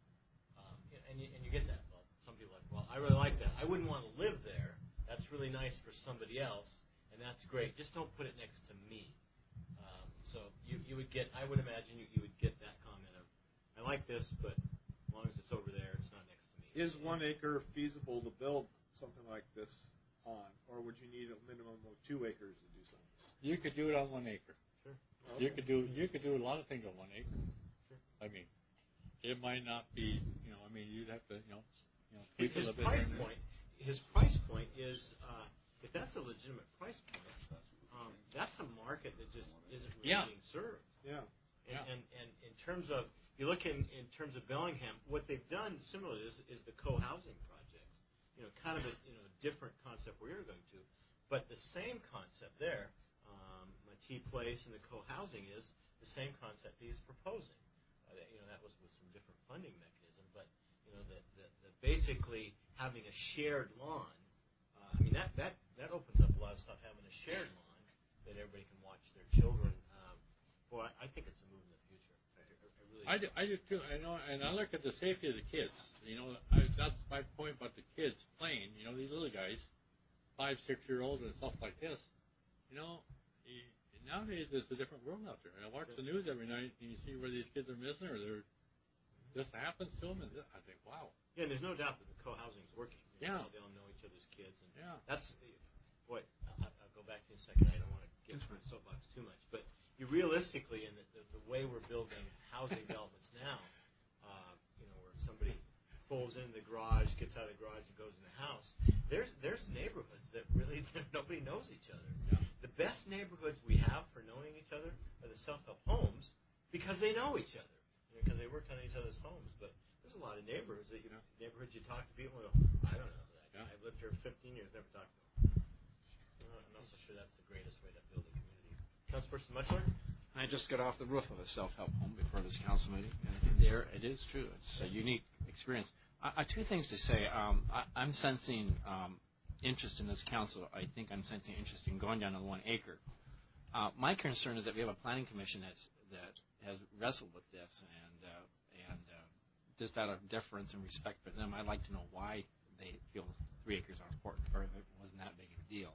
And you get that. Well, some people are like, well, I really like that. I wouldn't want to live there. That's really nice for somebody else, and that's great. Just don't put it next to me. So you would get, I would imagine you would get that comment of, I like this, but as long as it's over there, it's not next to me. Is 1 acre feasible to build something like this on, or would you need a minimum of 2 acres to do something? You could do it on 1 acre. Sure. Okay. You could do a lot of things on 1 acre. Sure. I mean, it might not be, you'd have to, tweak a little bit. His price point is, if that's a legitimate price point, that's a market that just isn't really being served. Yeah. And in terms of, you look in terms of Bellingham, what they've done similarly is the co-housing projects. Kind of a different concept where you're going to, but the same concept there. Matee Place and the co-housing is the same concept he's proposing. That was with some different funding mechanism, but the basically having a shared lawn. That opens up a lot of stuff. Having a shared lawn that everybody can watch their children. I think it's a move in the future. I really. I do too. I know, and I look at the safety of the kids. That's my point about the kids playing. These little guys, 5, 6-year-olds and stuff like this. Nowadays it's a different world out there. And I watch the news every night, and you see where these kids are missing, or this happens to them, and I think, wow. Yeah, and there's no doubt that the co-housing is working. They all know each other's kids, and that's what I'll go back to in a second. I don't want to get into the soapbox too much, but you realistically, in the way we're building housing developments now, where somebody pulls in the garage, gets out of the garage, and goes in the house. There's neighborhoods that really nobody knows each other. Yeah. The best neighborhoods we have for knowing each other are the self-help homes because they know each other, because they worked on each other's homes. But there's a lot of neighborhoods that you talk to people and go, I don't know that guy. I've lived here 15 years, never talked to him. I'm not so sure that's the greatest way to build a community. Councilperson Mutchler? I just got off the roof of a self-help home before this council meeting, and there it is true. It's a unique experience. 2 things to say. I'm sensing interest in this council. I think I'm sensing interest in going down to 1 acre. My concern is that we have a planning commission that has wrestled with this, and just out of deference and respect for them, I'd like to know why they feel 3 acres are important, or if it wasn't that big of a deal.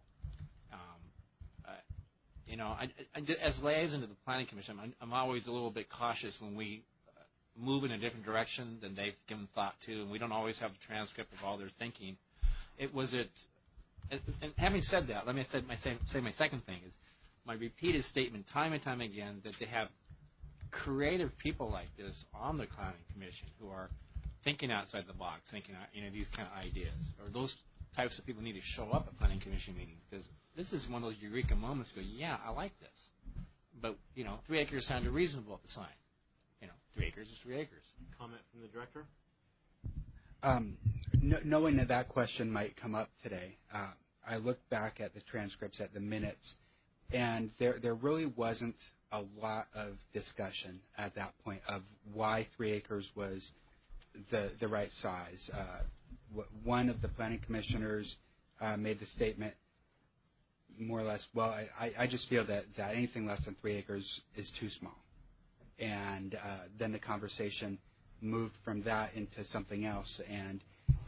As liaison to the planning commission, I'm always a little bit cautious when we move in a different direction than they've given thought to, and we don't always have the transcript of all their thinking. And having said that, let me say my second thing is my repeated statement time and time again that they have creative people like this on the planning commission who are thinking outside the box, thinking these kind of ideas, or those types of people need to show up at planning commission meetings, because this is one of those eureka moments. Go, yeah, I like this, but 3 acres sounded reasonable at the time. 3 acres is 3 acres. Comment from the director? Knowing that question might come up today, I looked back at the transcripts, at the minutes, and there really wasn't a lot of discussion at that point of why 3 acres was the right size. One of the planning commissioners made the statement more or less, well, I just feel that anything less than 3 acres is too small. And then the conversation moved from that into something else. And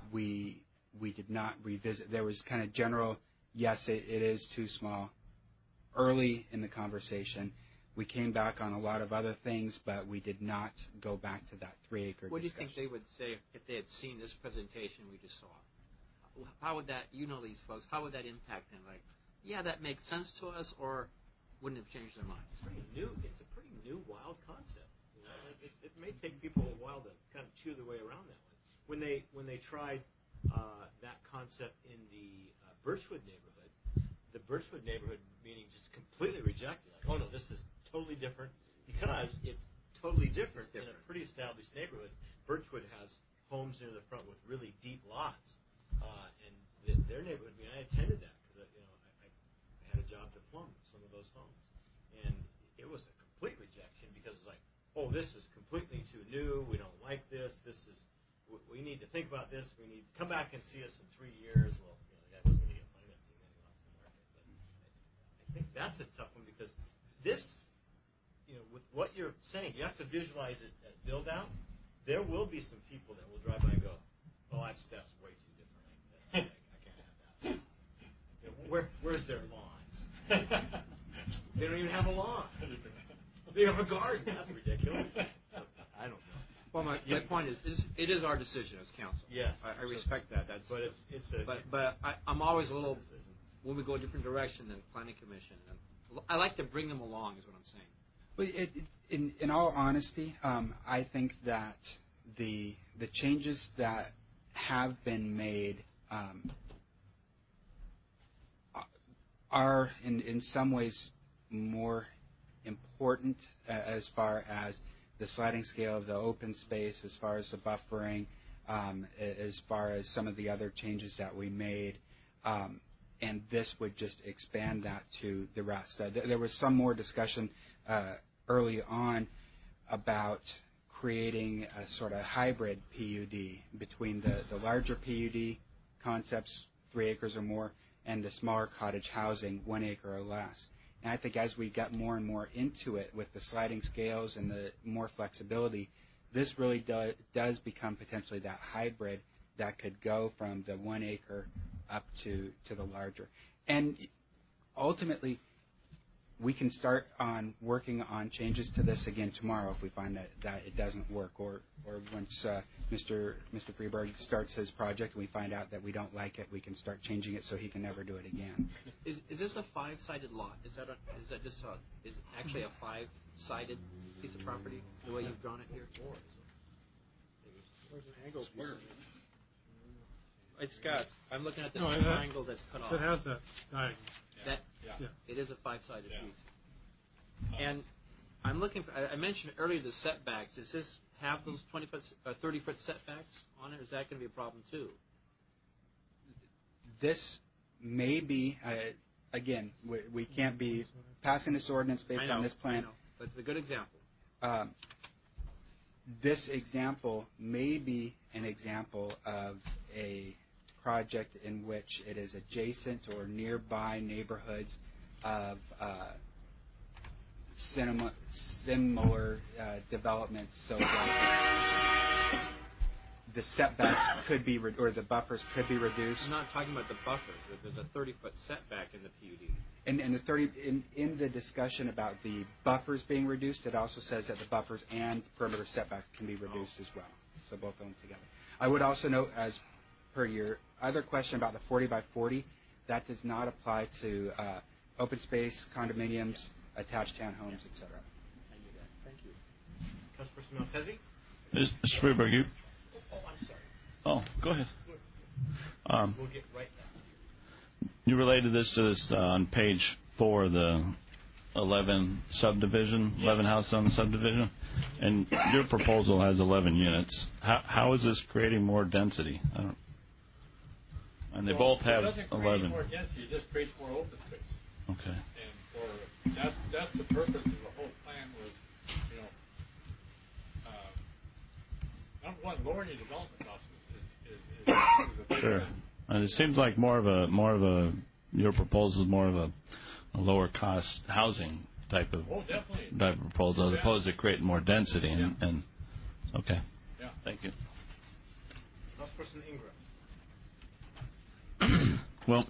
we did not revisit. There was kind of general, yes, it is too small. Early in the conversation, we came back on a lot of other things, but we did not go back to that 3-acre What do you discussion. think they would say if they had seen this presentation we just saw? How would that, these folks, how would that impact them? Like, yeah, that makes sense to us, or wouldn't have changed their minds? It's pretty new. It's a pretty new, wild concept. You know? It may take people a while to kind of chew their way around that one. When they tried that concept in the Birchwood neighborhood, the Birchwood neighborhood meaning just completely rejected. Like, oh no, this is totally different because it's totally different in a pretty established neighborhood. Birchwood has homes near the front with really deep lots, and their neighborhood. I mean, I attended that because I had a job to plumb some of those homes, and it was a complete rejection because it's like, oh, this is completely too new. We don't like this. We need to think about this. We need to come back and see us in 3 years. Well, the guy wasn't going to get financing, then he lost the market. But I think that's a tough one because this, with what you're saying, you have to visualize it at build out. There will be some people that will drive by and go, oh, that's way too different. I can't have that. Where's their lawns? They don't even have a lawn. They have a garden. That's ridiculous. So, I don't know. Well, my point is, it is our decision as council. Yes, I respect that. But I'm always a little when we go a different direction than planning commission. And I like to bring them along, is what I'm saying. Well, in all honesty, I think that the changes that have been made are in some ways more important as far as the sliding scale of the open space, as far as the buffering, as far as some of the other changes that we made. And this would just expand that to the rest. There was some more discussion early on about creating a sort of hybrid PUD between the larger PUD concepts, 3 acres or more, and the smaller cottage housing, 1 acre or less. And I think as we get more and more into it with the sliding scales and the more flexibility, this really does become potentially that hybrid that could go from the 1 acre up to the larger. And ultimately, we can start on working on changes to this again tomorrow if we find that it doesn't work, or once Mr. Freeberg starts his project and we find out that we don't like it, we can start changing it so he can never do it again. Is this a 5-sided lot? Is it actually a 5-sided piece of property the way you've drawn it here? It's got. I'm looking at this triangle that's cut off. It has that diagonal. It is a 5-sided piece. And I'm looking for. I mentioned earlier the setbacks. Does this have those 20-foot, 30-foot setbacks on it? Or is that going to be a problem too? This may be. Again, we can't be passing this ordinance based on this plan. I know, but it's a good example. This example may be an example of a project in which it is adjacent or nearby neighborhoods of similar developments, so that the setbacks could be or the buffers could be reduced. I'm not talking about the buffers. There's a 30-foot setback in the PUD. And in the discussion about the buffers being reduced, it also says that the buffers and perimeter setback can be reduced as well. So both of them together. I would also note, as per your other question about the 40 by 40, that does not apply to open space, condominiums, attached townhomes, etc. I knew that. Thank you. Councilperson Malpezzi? Mr. Freeberg, you. Oh, I'm sorry. Oh, go ahead. We'll get right back to you. You related this to this on page 4, the 11 subdivision, 11 house on the subdivision, and your proposal has 11 units. How is this creating more density? And they both have 11. It doesn't create more density; it just creates more open space. Okay. And that's the purpose of the whole plan was, number one, lowering your development costs is a big Sure. And it seems like your proposal is more of a lower cost housing type of proposal as opposed to creating more density and okay. Yeah. Thank you. Councilperson Ingram. Well,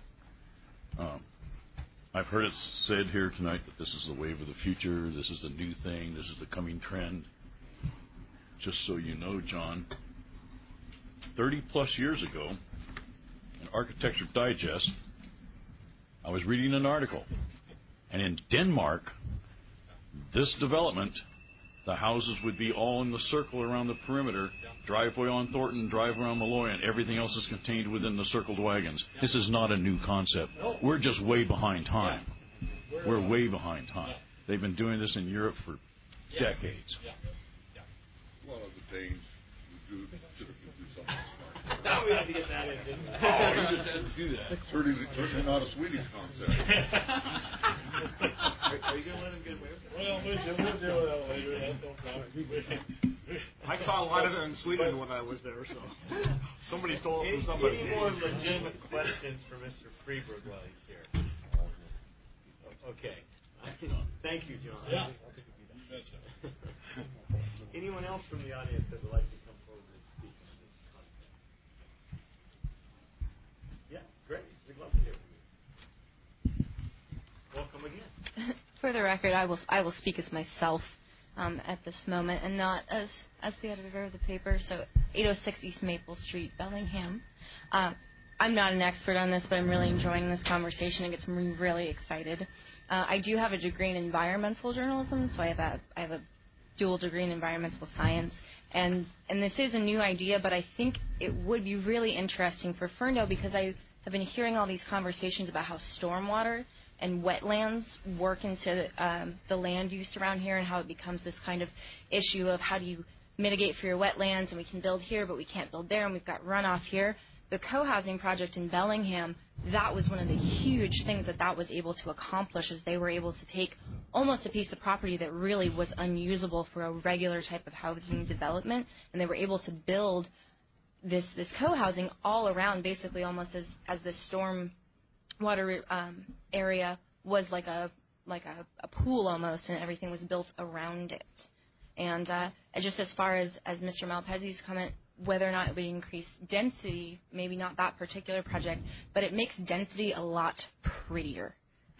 I've heard it said here tonight that this is the wave of the future, this is the new thing, this is the coming trend. Just so you know, John, 30-plus years ago, in Architecture Digest, I was reading an article, and in Denmark, this development, the houses would be all in the circle around the perimeter, driveway on Thornton, driveway on Malloy, and everything else is contained within the circled wagons. This is not a new concept. We're just way behind time. We're way behind time. They've been doing this in Europe for decades. One of the Danes should do something. Now we have to get that in, didn't we? Oh, he just had to do that. Certainly not a Swedish concept. Are you going to let him get away with it? Well, we'll deal with that later. That's no problem. I saw a lot of it in Sweden when I was there, so somebody stole it from somebody. Any more legitimate questions for Mr. Freeberg while he's here? Okay. Thank you, John. Yeah. Anyone else from the audience that would like to come forward and speak on this concept? Yeah, great. We'd love to hear from you. Welcome again. For the record, I will speak as myself at this moment, and not as the editor of the paper. So 806 East Maple Street, Bellingham. I'm not an expert on this, but I'm really enjoying this conversation. It gets me really excited. I do have a degree in environmental journalism, so I have a dual degree in environmental science. And this is a new idea, but I think it would be really interesting for Ferndale because I have been hearing all these conversations about how stormwater and wetlands work into the land use around here and how it becomes this kind of issue of how do you mitigate for your wetlands, and we can build here, but we can't build there, and we've got runoff here. The co-housing project in Bellingham, that was one of the huge things that was able to accomplish, is they were able to take almost a piece of property that really was unusable for a regular type of housing development, and they were able to build this co-housing all around, basically almost as the storm water area was like a pool almost, and everything was built around it. And just as far as Mr. Malpezzi's comment, whether or not it would increase density, maybe not that particular project, but it makes density a lot prettier.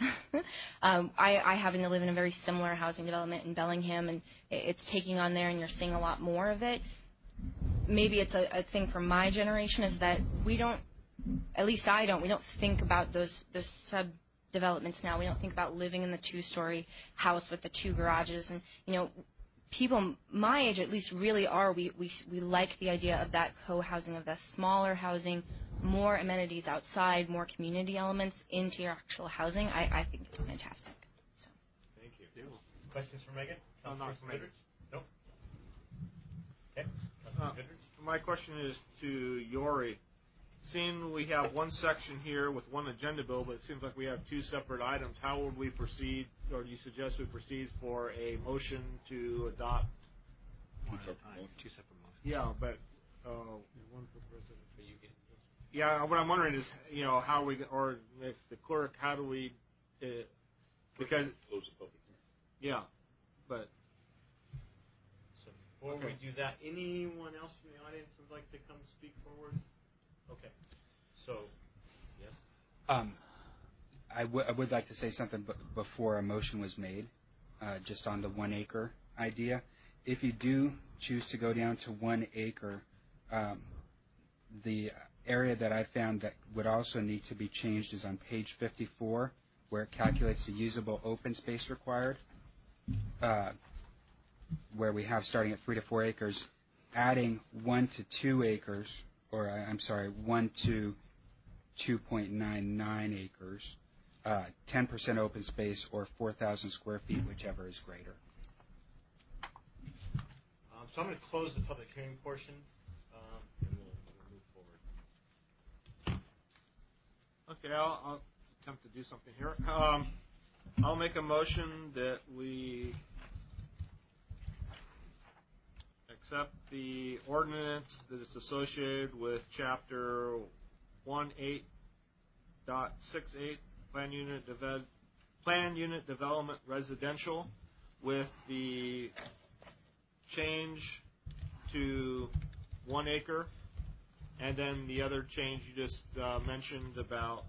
I happen to live in a very similar housing development in Bellingham, and it's taking on there, and you're seeing a lot more of it. Maybe it's a thing for my generation is that we don't, at least I don't, we don't think about those sub-developments now. We don't think about living in the two-story house with the two garages. And, people my age at least really are. We like the idea of that co-housing, of the smaller housing, more amenities outside, more community elements into your actual housing. I think it's fantastic. So. Thank you. Questions for Megan? No, not for Megan. No? Okay. My question is to Yori. Seeing we have one section here with one agenda bill, but it seems like we have two separate items. How would we proceed, or do you suggest we proceed for a motion to adopt? One at a time, two separate motions. Yeah, but one for president. But you can. Yeah, what I'm wondering is, how we, or if the clerk, how do we? Because Close the public hearing. Yeah, but. So before we do that, anyone else from the audience would like to come speak forward? Okay. So, yes? I would like to say something before a motion was made, just on the 1 acre idea. If you do choose to go down to 1 acre, the area that I found that would also need to be changed is on page 54, where it calculates the usable open space required, where we have starting at 3 to 4 acres, adding 1 to 2 acres, or 1 to 2.99 acres, 10% open space, or 4,000 square feet, whichever is greater. So I'm going to close the public hearing portion, and we'll move forward. Okay, I'll attempt to do something here. I'll make a motion that we accept the ordinance that is associated with Chapter 18.68, Plan Unit Development Residential, with the change to 1 acre And then the other change you just mentioned about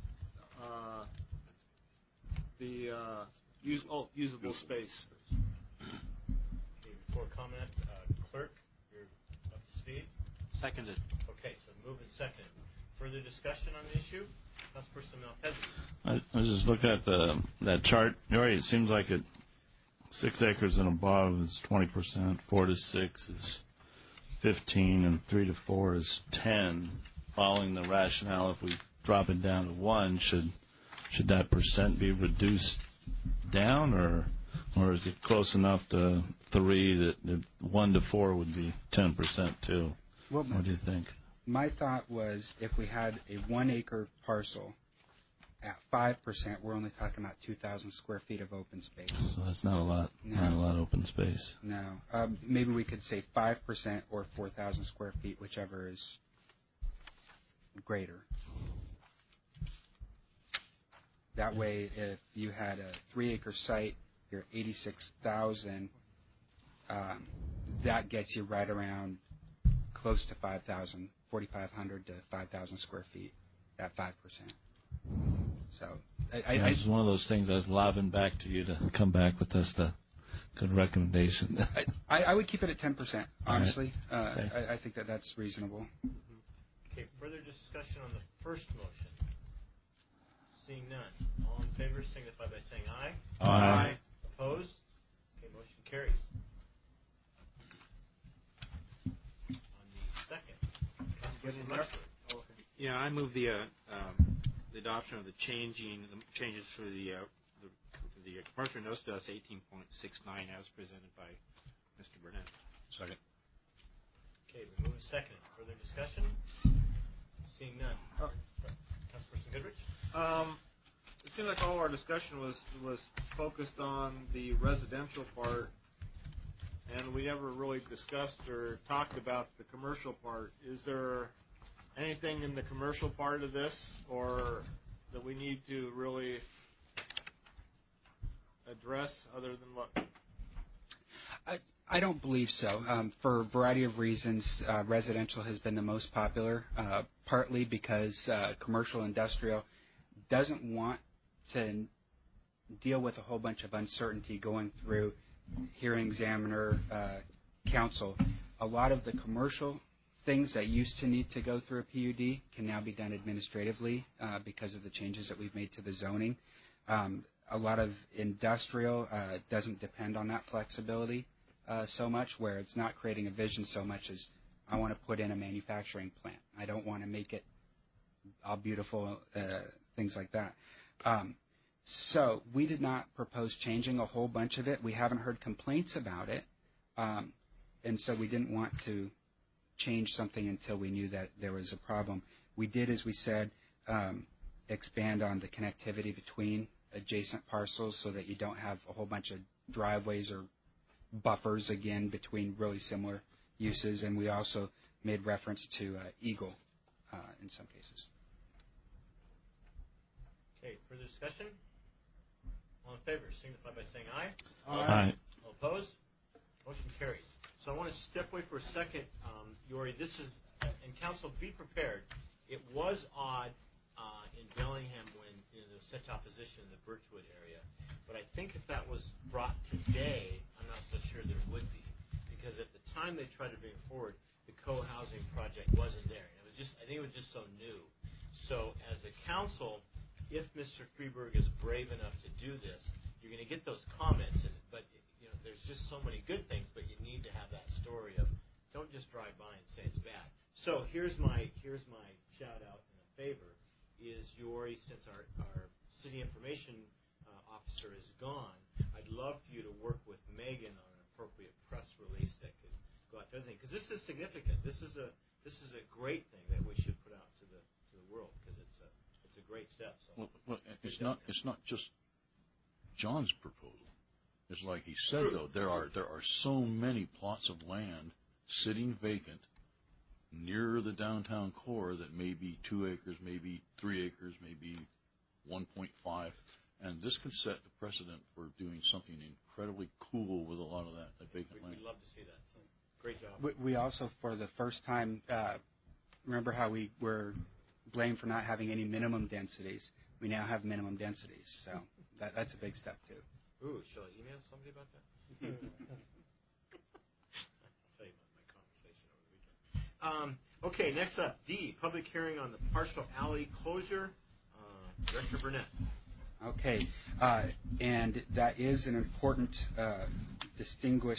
the usable space. Okay, before comment, clerk, you're up to speed. Seconded. Okay, so move and second. Further discussion on the issue? Councilperson Malpezzi. I was just looking at that chart. It seems like 6 acres and above is 20%, 4 to 6 is 15, and 3 to 4 is 10. Following the rationale, if we drop it down to 1, should that percent be reduced down, or is it close enough to 3 that 1 to 4 would be 10% too? What do you think? My thought was if we had a 1 acre parcel at 5%, we're only talking about 2,000 square feet of open space. So that's not a lot. No. Not a lot of open space. No. Maybe we could say 5% or 4,000 square feet, whichever is greater. That way, if you had a 3 acre site, you're 86,000. That gets you right around close to 5,000, 4,500 to 5,000 square feet at 5%. So it's one of those things I was lobbing back to you to come back with us the good recommendation. I would keep it at 10%, honestly. Right. Okay. I think that's reasonable. Okay, further discussion on the first motion. Seeing none. All in favor signify by saying aye. Aye. Opposed? Okay, motion carries. On the second, Councilperson Wexler. Yeah, I move the adoption of the changes for the commercial notice to us 18.69 as presented by Mr. Burnett. Second. Okay, we move second. Further discussion? Seeing none. Councilperson Goodrich? It seemed like all our discussion was focused on the residential part, and we never really discussed or talked about the commercial part. Is there anything in the commercial part of this, or that we need to really address other than what? I don't believe so. For a variety of reasons, residential has been the most popular, partly because commercial industrial doesn't want to deal with a whole bunch of uncertainty going through hearing examiner, council. A lot of the commercial things that used to need to go through a PUD can now be done administratively because of the changes that we've made to the zoning. A lot of industrial doesn't depend on that flexibility so much, where it's not creating a vision so much as I want to put in a manufacturing plant. I don't want to make it all beautiful, things like that. So we did not propose changing a whole bunch of it. We haven't heard complaints about it, and so we didn't want to change something until we knew that there was a problem. We did, as we said, expand on the connectivity between adjacent parcels so that you don't have a whole bunch of driveways or buffers, again, between really similar uses. And we also made reference to Eagle in some cases. Okay, further discussion? All in favor signify by saying aye. Aye. All opposed? Motion carries. So I want to step away for a second, Yori. This is, and council, be prepared. It was odd in Bellingham when there was such opposition in the Birchwood area, but I think if that was brought today, I'm not so sure there would be, because at the time they tried to bring it forward, the co-housing project wasn't there. It was just, I think it was just so new. So as a council, if Mr. Freeberg is brave enough to do this, you're going to get those comments, but there's just so many good things, but you need to have that story of don't just drive by and say it's bad. So here's my shout out and a favor is Yori, since our city information officer is gone, I'd love for you to work with Megan on an appropriate press release that could go out to everything, because this is significant. This is a great thing that we should put out to the world, because it's a great step. So well, it's not just John's proposal. It's like he said, though, there are so many plots of land sitting vacant near the downtown core that may be 2 acres, maybe 3 acres, maybe 1.5, and this could set the precedent for doing something incredibly cool with a lot of that vacant land. We'd love to see that. So great job. We also, for the first time, remember how we were blamed for not having any minimum densities. We now have minimum densities, so that's a big step too. Ooh, shall I email somebody about that? I'll tell you about my conversation over the weekend. Okay, next up, D, public hearing on the partial alley closure. Director Burnett. Okay, and that is an important distinguishing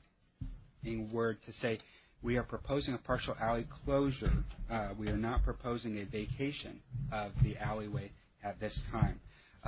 word to say. We are proposing a partial alley closure. We are not proposing a vacation of the alleyway at this time.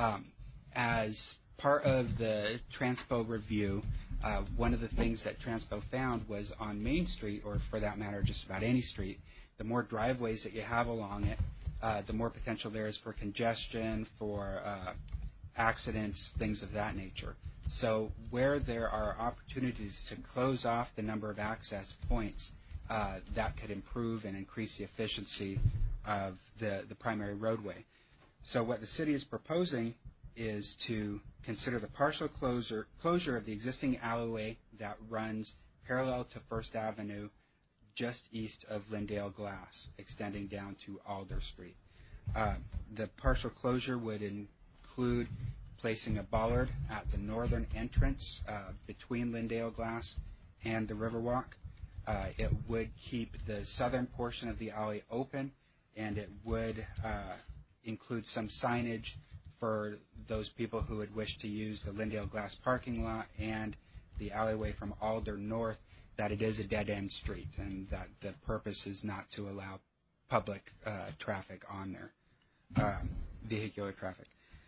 As part of the Transpo review, one of the things that Transpo found was on Main Street, or for that matter, just about any street, the more driveways that you have along it, the more potential there is for congestion, for accidents, things of that nature. So where there are opportunities to close off the number of access points, that could improve and increase the efficiency of the primary roadway. So what the city is proposing is to consider the partial closure of the existing alleyway that runs parallel to First Avenue just east of Lyndale Glass, extending down to Alder Street. The partial closure would include placing a bollard at the northern entrance between Lyndale Glass and the Riverwalk. It would keep the southern portion of the alley open, and it would include some signage for those people who would wish to use the Lyndale Glass parking lot and the alleyway from Alder north, that it is a dead-end street and that the purpose is not to allow public traffic on there, vehicular traffic.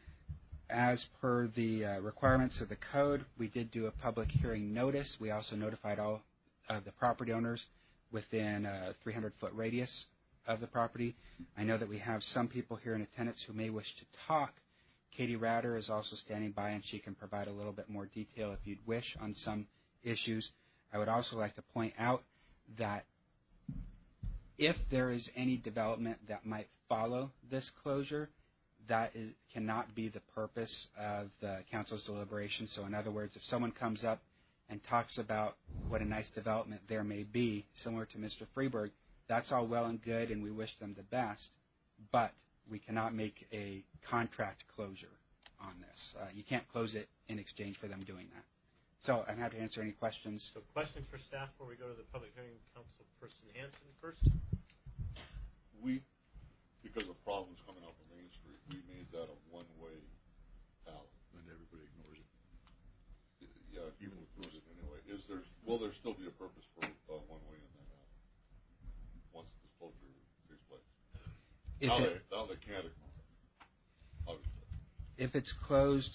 As per the requirements of the code, we did do a public hearing notice. We also notified all of the property owners within a 300-foot radius of the property. I know that we have some people here in attendance who may wish to talk. Katie Ratter is also standing by, and she can provide a little bit more detail if you'd wish on some issues. I would also like to point out that if there is any development that might follow this closure, that cannot be the purpose of the council's deliberation. So in other words, if someone comes up and talks about what a nice development there may be, similar to Mr. Freeberg, that's all well and good, and we wish them the best, but we cannot make a contract closure on this. You can't close it in exchange for them doing that. So I'm happy to answer any questions. So questions for staff before we go to the public hearing. Councilperson Hanson first. Because of problems coming up on Main Street, we made that a one-way alley. And everybody ignores it. Yeah, people ignore it anyway. Will there still be a purpose for one-way in that alley once this closure takes place? Now they can't ignore it, obviously. If it's closed,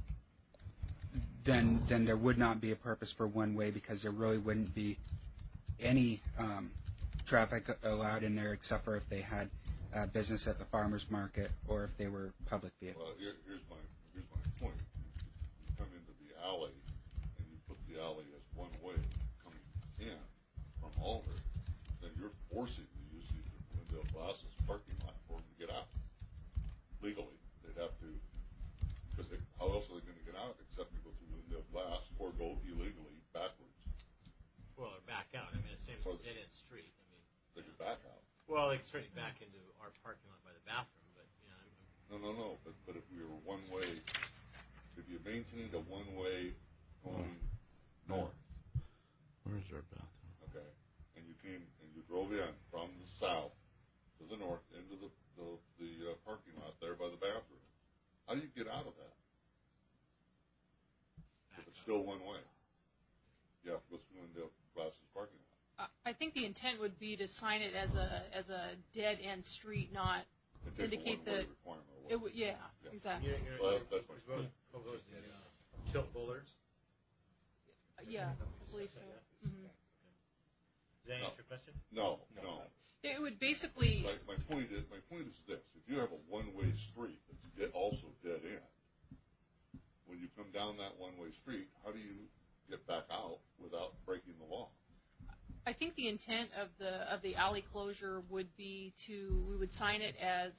then there would not be a purpose for one-way, because there really wouldn't be any traffic allowed in there except for if they had business at the farmer's market or if they were public vehicles. Well, here's my point. You come into the alley and you put the alley as one way coming in from Alder, then you're forcing the usage of Lyndale Glass's parking lot for them to get out legally. They'd have to, because how else are they going to get out except to go through Lyndale Glass or go illegally backwards? Well, Or back out. I mean, it's the same as a dead-end street. I mean, they could back out. Well, they could certainly back into our parking lot by the bathroom, but No. But if we were one way, if you maintained a one way going north. Where's our bathroom? Okay. And you came and you drove in from the south to the north into the parking lot there by the bathroom. How do you get out of that? If it's still one way. You have to go through Lyndale Glass's parking lot. I think the intent would be to sign it as a dead end street, not indicate the. Exactly. Well, that's my point. Tilt bullards. Yeah, I believe so. Mm-hmm. Does that answer your question? No. It would basically. My point is this: if you have a one-way street that's also dead end, when you come down that one-way street, how do you get back out without breaking the law? I think the intent of the alley closure would be we would sign it as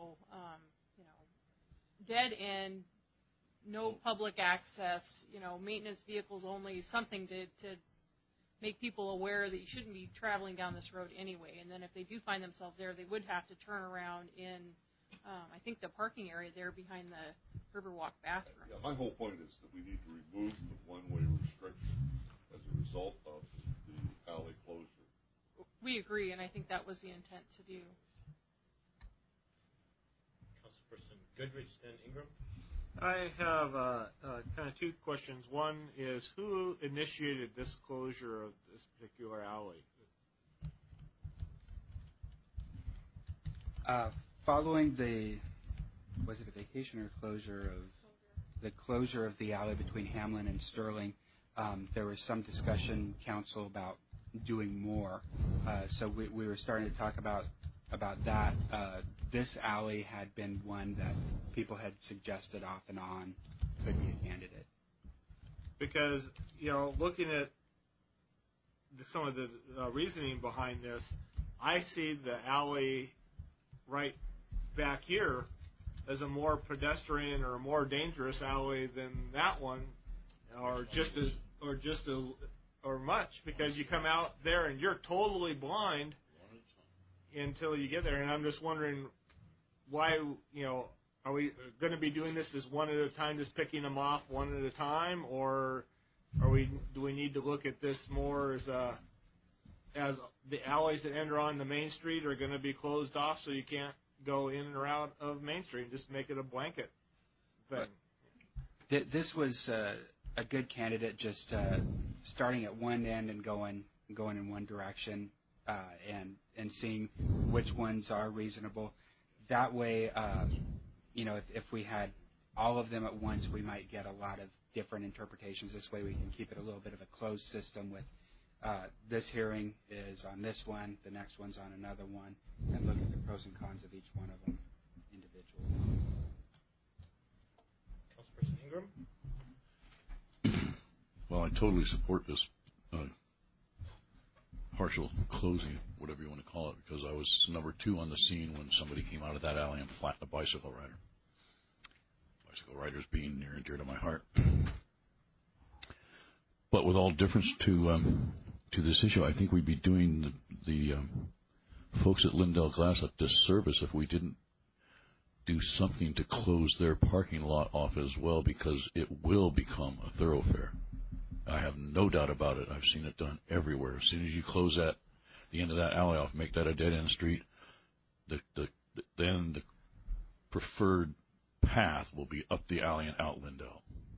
dead end, no public access, maintenance vehicles only, something to make people aware that you shouldn't be traveling down this road anyway. And then if they do find themselves there, they would have to turn around in, I think, the parking area there behind the Riverwalk bathroom. Yeah, my whole point is that we need to remove the one-way restriction as a result of the alley closure. We agree, and I think that was the intent to do. Councilperson Goodrich, then Ingram. I have kind of two questions. One is, who initiated this closure of this particular alley? Following the vacation or closure of the alley between Hamlin and Sterling, there was some discussion, council, about doing more. So we were starting to talk about that. This alley had been one that people had suggested off and on could be a candidate. Because, looking at some of the reasoning behind this, I see the alley right back here as a more pedestrian or a more dangerous alley than that one, or much, because you come out there and you're totally blind until you get there. And I'm just wondering why, are we going to be doing this as one at a time, just picking them off one at a time, or do we need to look at this more as the alleys that enter on the main street are going to be closed off so you can't go in or out of Main Street, and just make it a blanket thing? This was a good candidate, just starting at one end and going in one direction, and seeing which ones are reasonable. That way, if we had all of them at once, we might get a lot of different interpretations. This way we can keep it a little bit of a closed system with this hearing is on this one, the next one's on another one, and look at the pros and cons of each one of them individually. Councilperson Ingram? Well, I totally support this partial closing, whatever you want to call it, because I was number 2 on the scene when somebody came out of that alley and flattened a bicycle rider. Bicycle riders being near and dear to my heart. But with all difference to this issue, I think we'd be doing the folks at Lindell Glass a disservice if we didn't do something to close their parking lot off as well, because it will become a thoroughfare. I have no doubt about it. I've seen it done everywhere. As soon as you close the end of that alley off, make that a dead-end street, then the preferred path will be up the alley and out Lindell.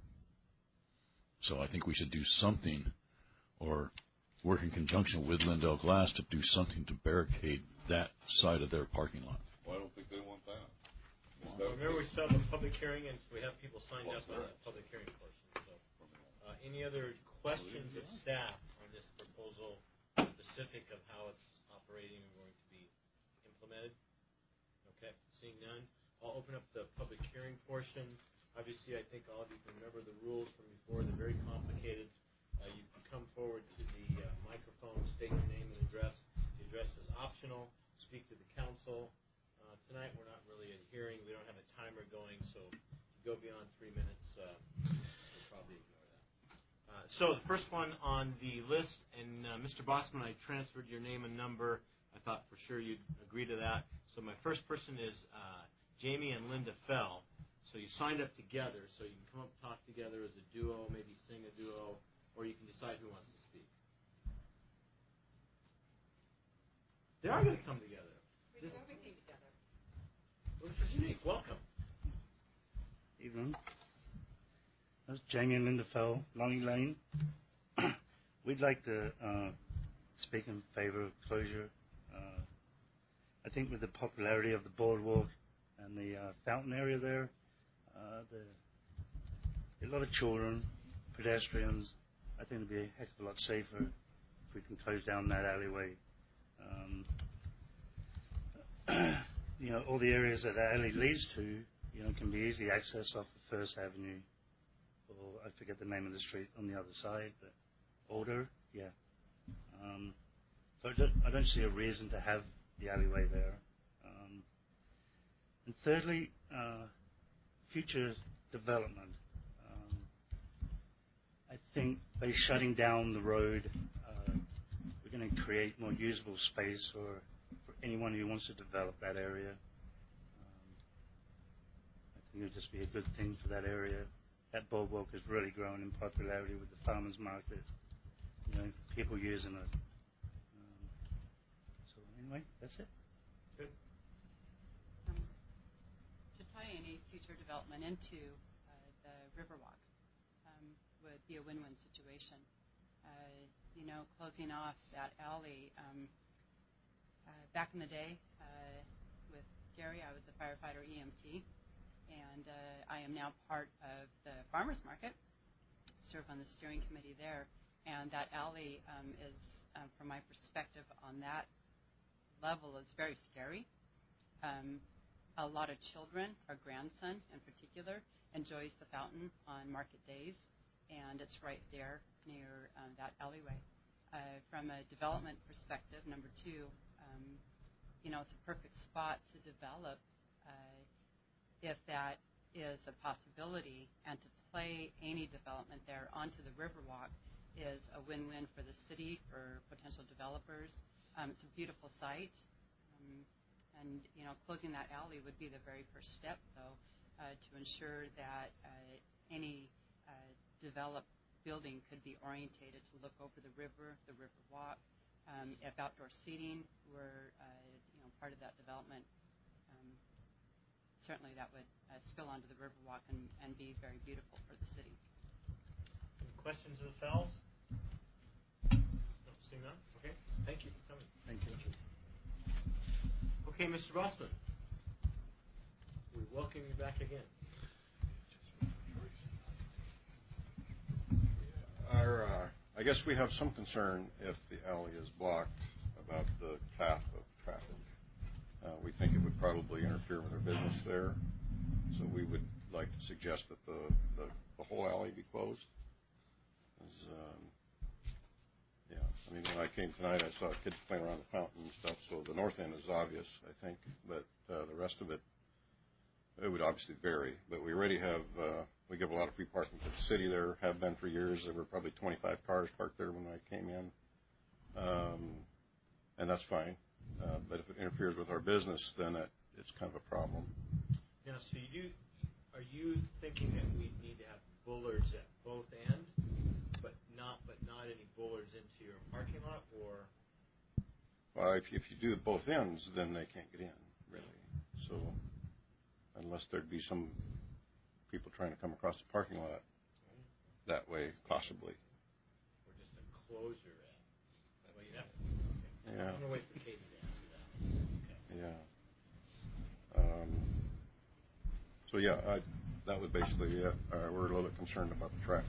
So I think we should do something, or work in conjunction with Lindell Glass to do something to barricade that side of their parking lot. Well, I don't think they want that. Remember, we still have a public hearing, and we have people signed up on that public hearing portion. So, any other questions of staff on this proposal, specific of how it's operating and going to be implemented? Okay, seeing none, I'll open up the public hearing portion. Obviously, I think all of you can remember the rules from before. They're very complicated. You can come forward to the microphone, state your name and address. The address is optional. Speak to the council. Tonight, we're not really a hearing. We don't have a timer going, so if you go beyond 3 minutes, we'll probably ignore that. So the first one on the list, and Mr. Bossman, I transferred your name and number. I thought for sure you'd agree to that. So my first person is Jamie and Linda Fell. So you signed up together, so you can come up and talk together as a duo, maybe sing a duo, or you can decide who wants to speak. They are going to come together. We came together. Well, this is unique. Welcome. Evening. That's Jamie and Linda Fell, Lonnie Lane. We'd like to speak in favor of closure. I think with the popularity of the boardwalk and the fountain area there, a lot of children, pedestrians, I think it'd be a heck of a lot safer if we can close down that alleyway. All the areas that the alley leads to, can be easily accessed off of First Avenue, or I forget the name of the street on the other side, but Alder, yeah. So I don't see a reason to have the alleyway there. And thirdly, future development. I think by shutting down the road going to create more usable space for anyone who wants to develop that area. I think it would just be a good thing for that area. That boardwalk has really grown in popularity with the farmers market. You know, people using it. So anyway, that's it. Good. To tie any future development into the Riverwalk would be a win-win situation. You know, closing off that alley. Back in the day, with Gary, I was a firefighter EMT, and I am now part of the farmers market, serve on the steering committee there, and that alley is, from my perspective on that level, is very scary. A lot of children, our grandson in particular, enjoys the fountain on market days, and it's right there near that alleyway. From a development perspective, number two, you know, it's a perfect spot to develop if that is a possibility, and to play any development there onto the Riverwalk is a win-win for the city, for potential developers. It's a beautiful site, and you know, closing that alley would be the very first step, though, to ensure that any developed building could be orientated to look over the Riverwalk. If outdoor seating were you know, part of that development, certainly that would spill onto the Riverwalk and be very beautiful for the city. Any questions of the fellows? No, seeing none? Okay. Thank you for coming. Thank you. Okay, Mr. Bossman, we welcome you back again. I guess we have some concern if the alley is blocked about the path of traffic. We think it would probably interfere with our business there, so we would like to suggest that the whole alley be closed. Yeah, I mean, when I came tonight, I saw kids playing around the fountain and stuff, so the north end is obvious, I think, but the rest of it, it would obviously vary. But we already have, we give a lot of free parking to the city there, have been for years. There were probably 25 cars parked there when I came in, and that's fine. But if it interferes with our business, then it's kind of a problem. Now, so are you thinking that we need to have bullards at both ends, but not any bullards into your parking lot, or? Well, if you do both ends, then they can't get in, really. So unless there'd be some people trying to come across the parking lot that way, possibly. Or just a closure end. Well, you'd have to. Okay. Yeah. I'm going to wait for Katie to answer that. Okay. Yeah. So yeah, that was basically it. We're a little bit concerned about the traffic.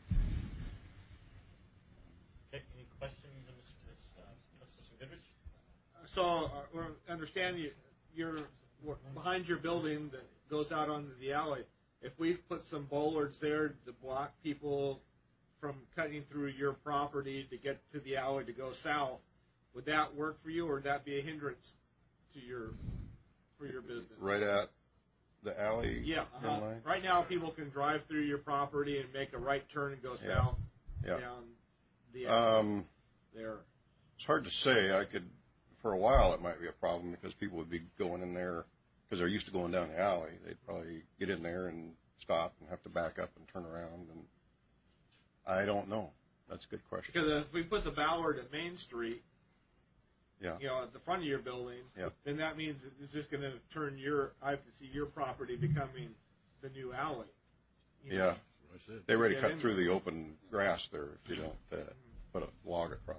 Okay. Any questions, Mr. Goodrich? So, understand you're behind your building that goes out onto the alley. If we put some bollards there to block people from cutting through your property to get to the alley to go south, would that work for you, or would that be a hindrance to for your business? Right at the alley? Yeah. Right now, people can drive through your property and make a right turn and go south down the alley there. It's hard to say. For a while, it might be a problem because people would be going in there because they're used to going down the alley. They'd probably get in there and stop and have to back up and turn around. And I don't know. That's a good question. Because if we put the Ballard at Main Street, yeah, you know, at the front of your building, then that means it's just going to turn I have to see your property becoming the new alley. Yeah. They already cut through the open grass there if you don't put a log across.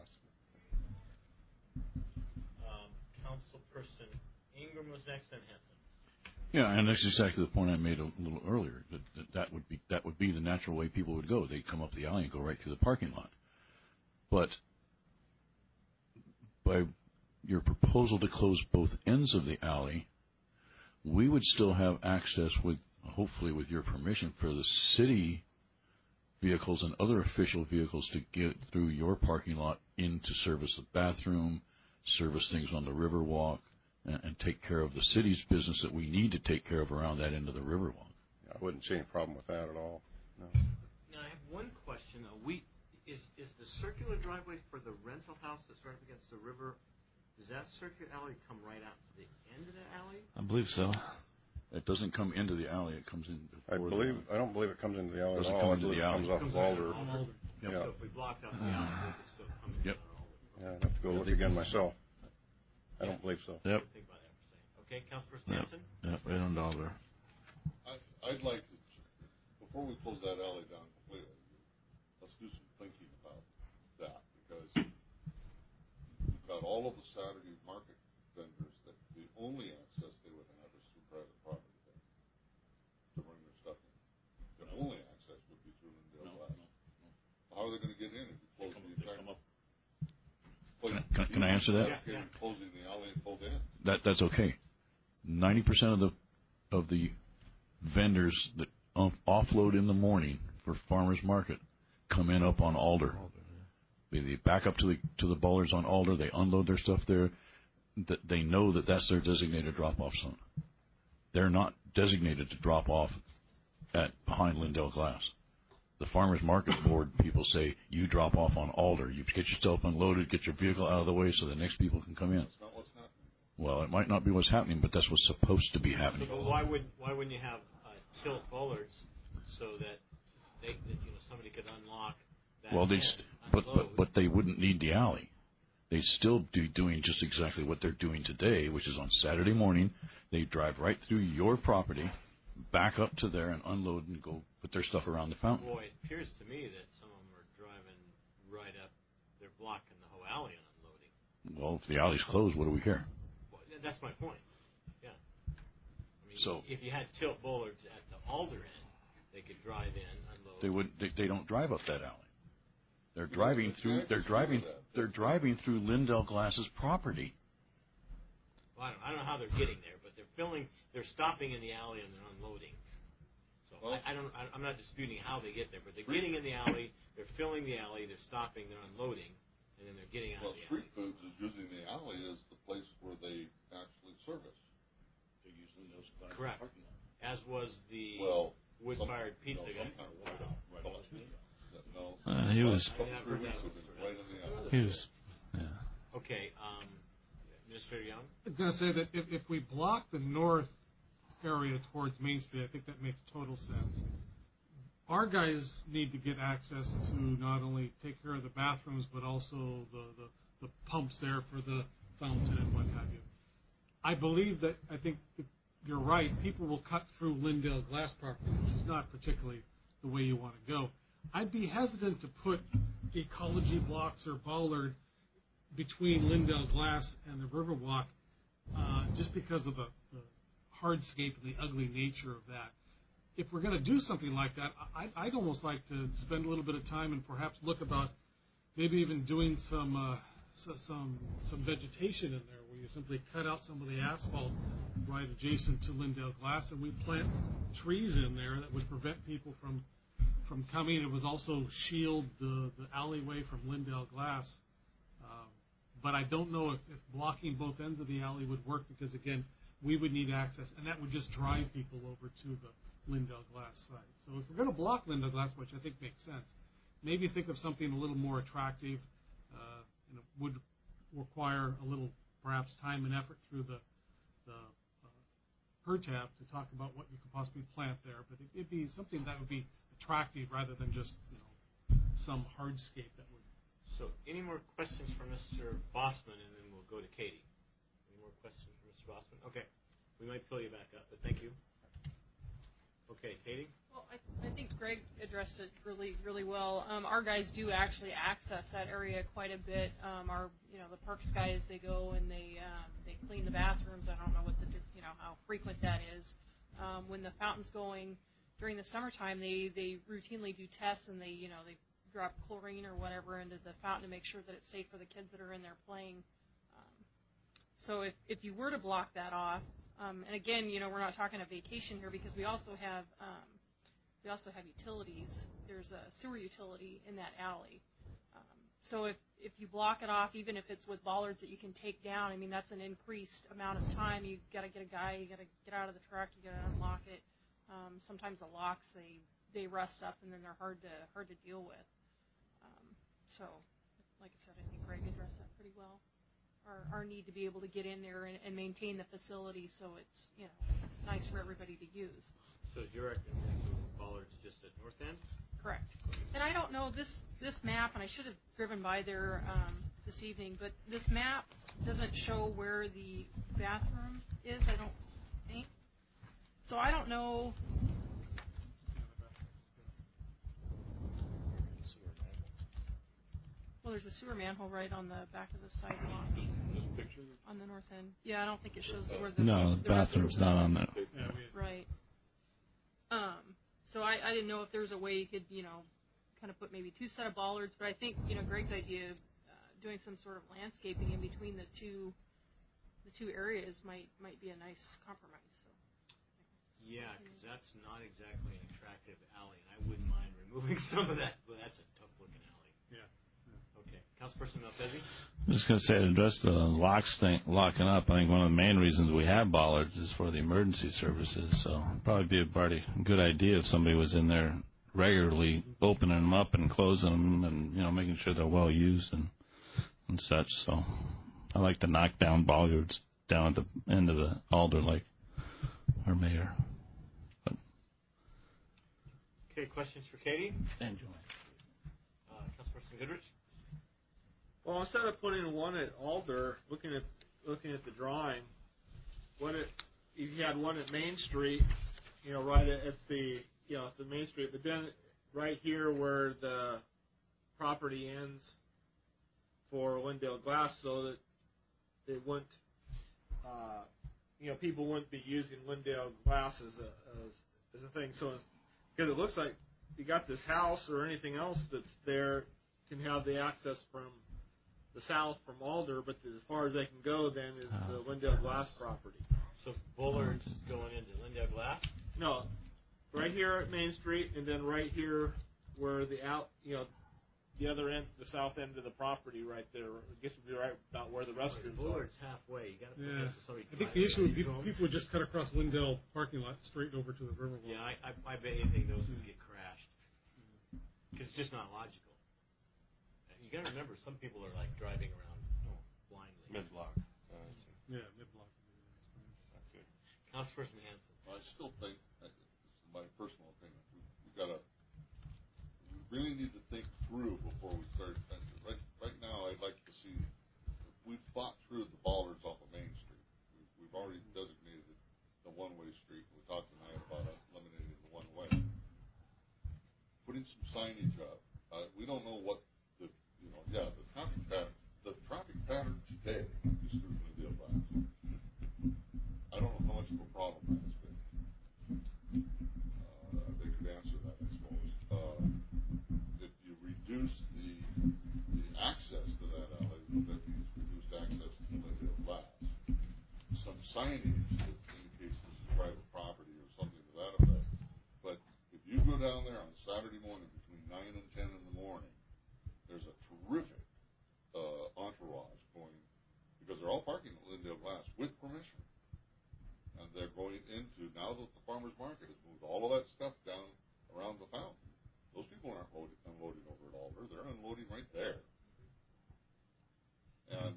Councilperson Ingram was next, and Henson. Yeah, and that's exactly the point I made a little earlier. That would be the natural way people would go. They'd come up the alley and go right through the parking lot. But by your proposal to close both ends of the alley, we would still have access, hopefully with your permission, for the city vehicles and other official vehicles to get through your parking lot in to service the bathroom, service things on the Riverwalk, and take care of the city's business that we need to take care of around that end of the Riverwalk. Yeah, I wouldn't see any problem with that at all. No. Now, I have one question, though. is the circular driveway for the rental house that's right up against the river? Does that circular alley come right out to the end of the alley? I believe so. It doesn't come into the alley. It comes in. I don't believe it comes into the alley. Doesn't at come all. into the alley. It comes off of Alder. Yep. So if we blocked out the alley, it could still come in. Yep. Yeah, I'd have to go look again myself. I don't believe so. Yep. Think about that for a second. Okay, Councilperson Hanson? Yep, right on Dollar. I'd like to, before we close that alley down completely, let's do some thinking about that, because you've got all of the Saturday market vendors that the only access they would have is through private property there to bring their stuff in. The only access would be through Lindale Glass. How are they going to get in if you close the entire? Can I answer that? Yeah. Closing the alley and pulled in. That's okay. 90% of the vendors that offload in the morning for farmers market come in up on Alder. They back up to the bollards on Alder. They unload their stuff there. They know that that's their designated drop-off zone. They're not designated to drop off at behind Lindale Glass. The farmers market board people say you drop off on Alder. You get your stuff unloaded, get your vehicle out of the way so the next people can come in. That's not what's happening. Well, it might not be what's happening, but that's what's supposed to be happening. So why wouldn't you have tilt bollards so that somebody could unlock that? Well, but they wouldn't need the alley. They'd still be doing just exactly what they're doing today, which is on Saturday morning, they drive right through your property, back up to there and unload and go put their stuff around the fountain. Boy, it appears to me that some of them are driving right up. They're blocking the whole alley and unloading. Well, if the alley's closed, what do we care? Well, that's my point. Yeah. I mean, so if you had tilt bollards at the Alder end, they could drive in, unload. They don't drive up that alley. They're driving through. They're driving through Lindale Glass's property. Well, I don't know how they're getting there, but they're stopping in the alley and they're unloading. So well, I'm not disputing how they get there, but they're getting in the alley, they're filling the alley, they're stopping, they're unloading, and then they're getting out of the alley. Street Foods is using the alley as the place where they actually service. They're using those correct. As was the wood-fired pizza guy. He was. Yeah. Okay, Mr. Young? I was going to say that if we block the north area towards Main Street, I think that makes total sense. Our guys need to get access to not only take care of the bathrooms, but also the pumps there for the fountain and what have you. I believe that, I think that you're right, people will cut through Lindale Glass property, which is not particularly the way you want to go. I'd be hesitant to put ecology blocks or bollard between Lindale Glass and the Riverwalk just because of the hardscape and the ugly nature of that. If we're going to do something like that, I'd almost like to spend a little bit of time and perhaps look about maybe even doing some vegetation in there where you simply cut out some of the asphalt right adjacent to Lindale Glass and we plant trees in there that would prevent people from coming. It would also shield the alleyway from Lindale Glass. But I don't know if blocking both ends of the alley would work because, again, we would need access, and that would just drive people over to the Lindale Glass site. So if we're going to block Lindale Glass, which I think makes sense, maybe think of something a little more attractive and it would require a little, perhaps, time and effort through the PERTAB to talk about what you could possibly plant there. But it'd be something that would be attractive rather than just some hardscape that would. So, any more questions for Mr. Bossman, and then we'll go to Katie. Any more questions for Mr. Bossman? Okay. We might pull you back up, but thank you. Okay, Katie? Well, I think Greg addressed it really, really well. Our guys do actually access that area quite a bit. The parks guys, they go and they clean the bathrooms. I don't know how frequent that is. When the fountain's going during the summertime, they routinely do tests and they drop chlorine or whatever into the fountain to make sure that it's safe for the kids that are in there playing. So if you were to block that off, and again, we're not talking a vacation here because we also have utilities. There's a sewer utility in that alley. So if you block it off, even if it's with bollards that you can take down, I mean that's an increased amount of time. You got to get a guy, you got to get out of the truck, you got to unlock it. Sometimes the locks they rust up and then they're hard to deal with. So, like I said, I think Greg addressed that pretty well. Our need to be able to get in there and maintain the facility so it's nice for everybody to use. So is your recommendation bollards just at north end? Correct. And I don't know this map, and I should have driven by there this evening, but this map doesn't show where the bathroom is, I don't think. So I don't know. Well, there's a sewer manhole right on the back of the sidewalk. On the north end. Yeah, I don't think it shows where the bathroom's not on there. Right. So I didn't know if there was a way you could, kind of put maybe 2 set of bollards, but I think, Greg's idea of doing some sort of landscaping in between the two areas might be a nice compromise. So. Yeah, because that's not exactly an attractive alley, and I wouldn't mind removing some of that, but that's a tough-looking alley. Yeah. Okay. Councilperson Malpezzi? I'm just going to say, to address the locking up, I think one of the main reasons we have bollards is for the emergency services. So it'd probably be a good idea if somebody was in there regularly opening them up and closing them and, making sure they're well used and such. So I like to knock down bollards down at the end of the Alder like our mayor. But. Okay, questions for Katie? Enjoy. Councilperson Goodrich? Well, instead of putting one at Alder, looking at the drawing, you had one at Main Street, right at the the Main Street, but then right here where the property ends for Lindale Glass, so that it wouldn't, people wouldn't be using Lindale Glass as a thing. So because it looks like you got this house or anything else that's there can have the access from the south from Alder, but as far as they can go then is the Lindale Glass property. So bollards going into Lindale Glass? No, right here at Main Street, and then right here where the other end, the south end of the property, right there. I guess would be right about where the restrooms are. Bollards halfway. You got to put it so somebody. I think the issue would be people would just cut across Lindale parking lot straight over to the Riverwalk. Yeah, I bet you think those would get crashed because it's just not logical. You got to remember, some people are like driving around blindly. Mid-block. Yeah, mid-block. That's good. Councilperson Hanson. I still think, this is my personal opinion, we really need to think through before we start. Right now, I'd like to see, we've thought through the bollards off of Main Street. We've already designated it the one-way street. We talked tonight about eliminating the one-way. Putting some signage up. We don't know what the traffic pattern today is through Lindale Glass. I don't know how much of a problem that has been. They could answer that, I suppose. If you reduce the access to that alley, that means reduced access to Lindale Glass. Some signage that indicates this is private property or something to that effect. But if you go down there on Saturday morning between 9 and 10 in the morning, there's a terrific entourage going, because they're all parking at Lindale Glass with permission. And they're going into, now that the farmer's market has moved all of that stuff down around the fountain, those people aren't unloading over at Alder, they're unloading right there. And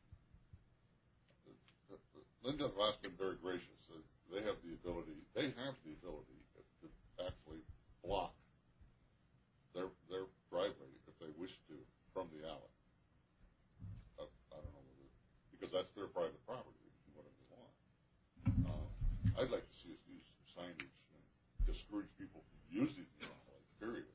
Lindale Glass has been very gracious. They have the ability to actually block their driveway if they wish to from the alley. I don't know because that's their private property. They can do whatever they want. I'd like to see us use some signage and discourage people from using the alley. Period.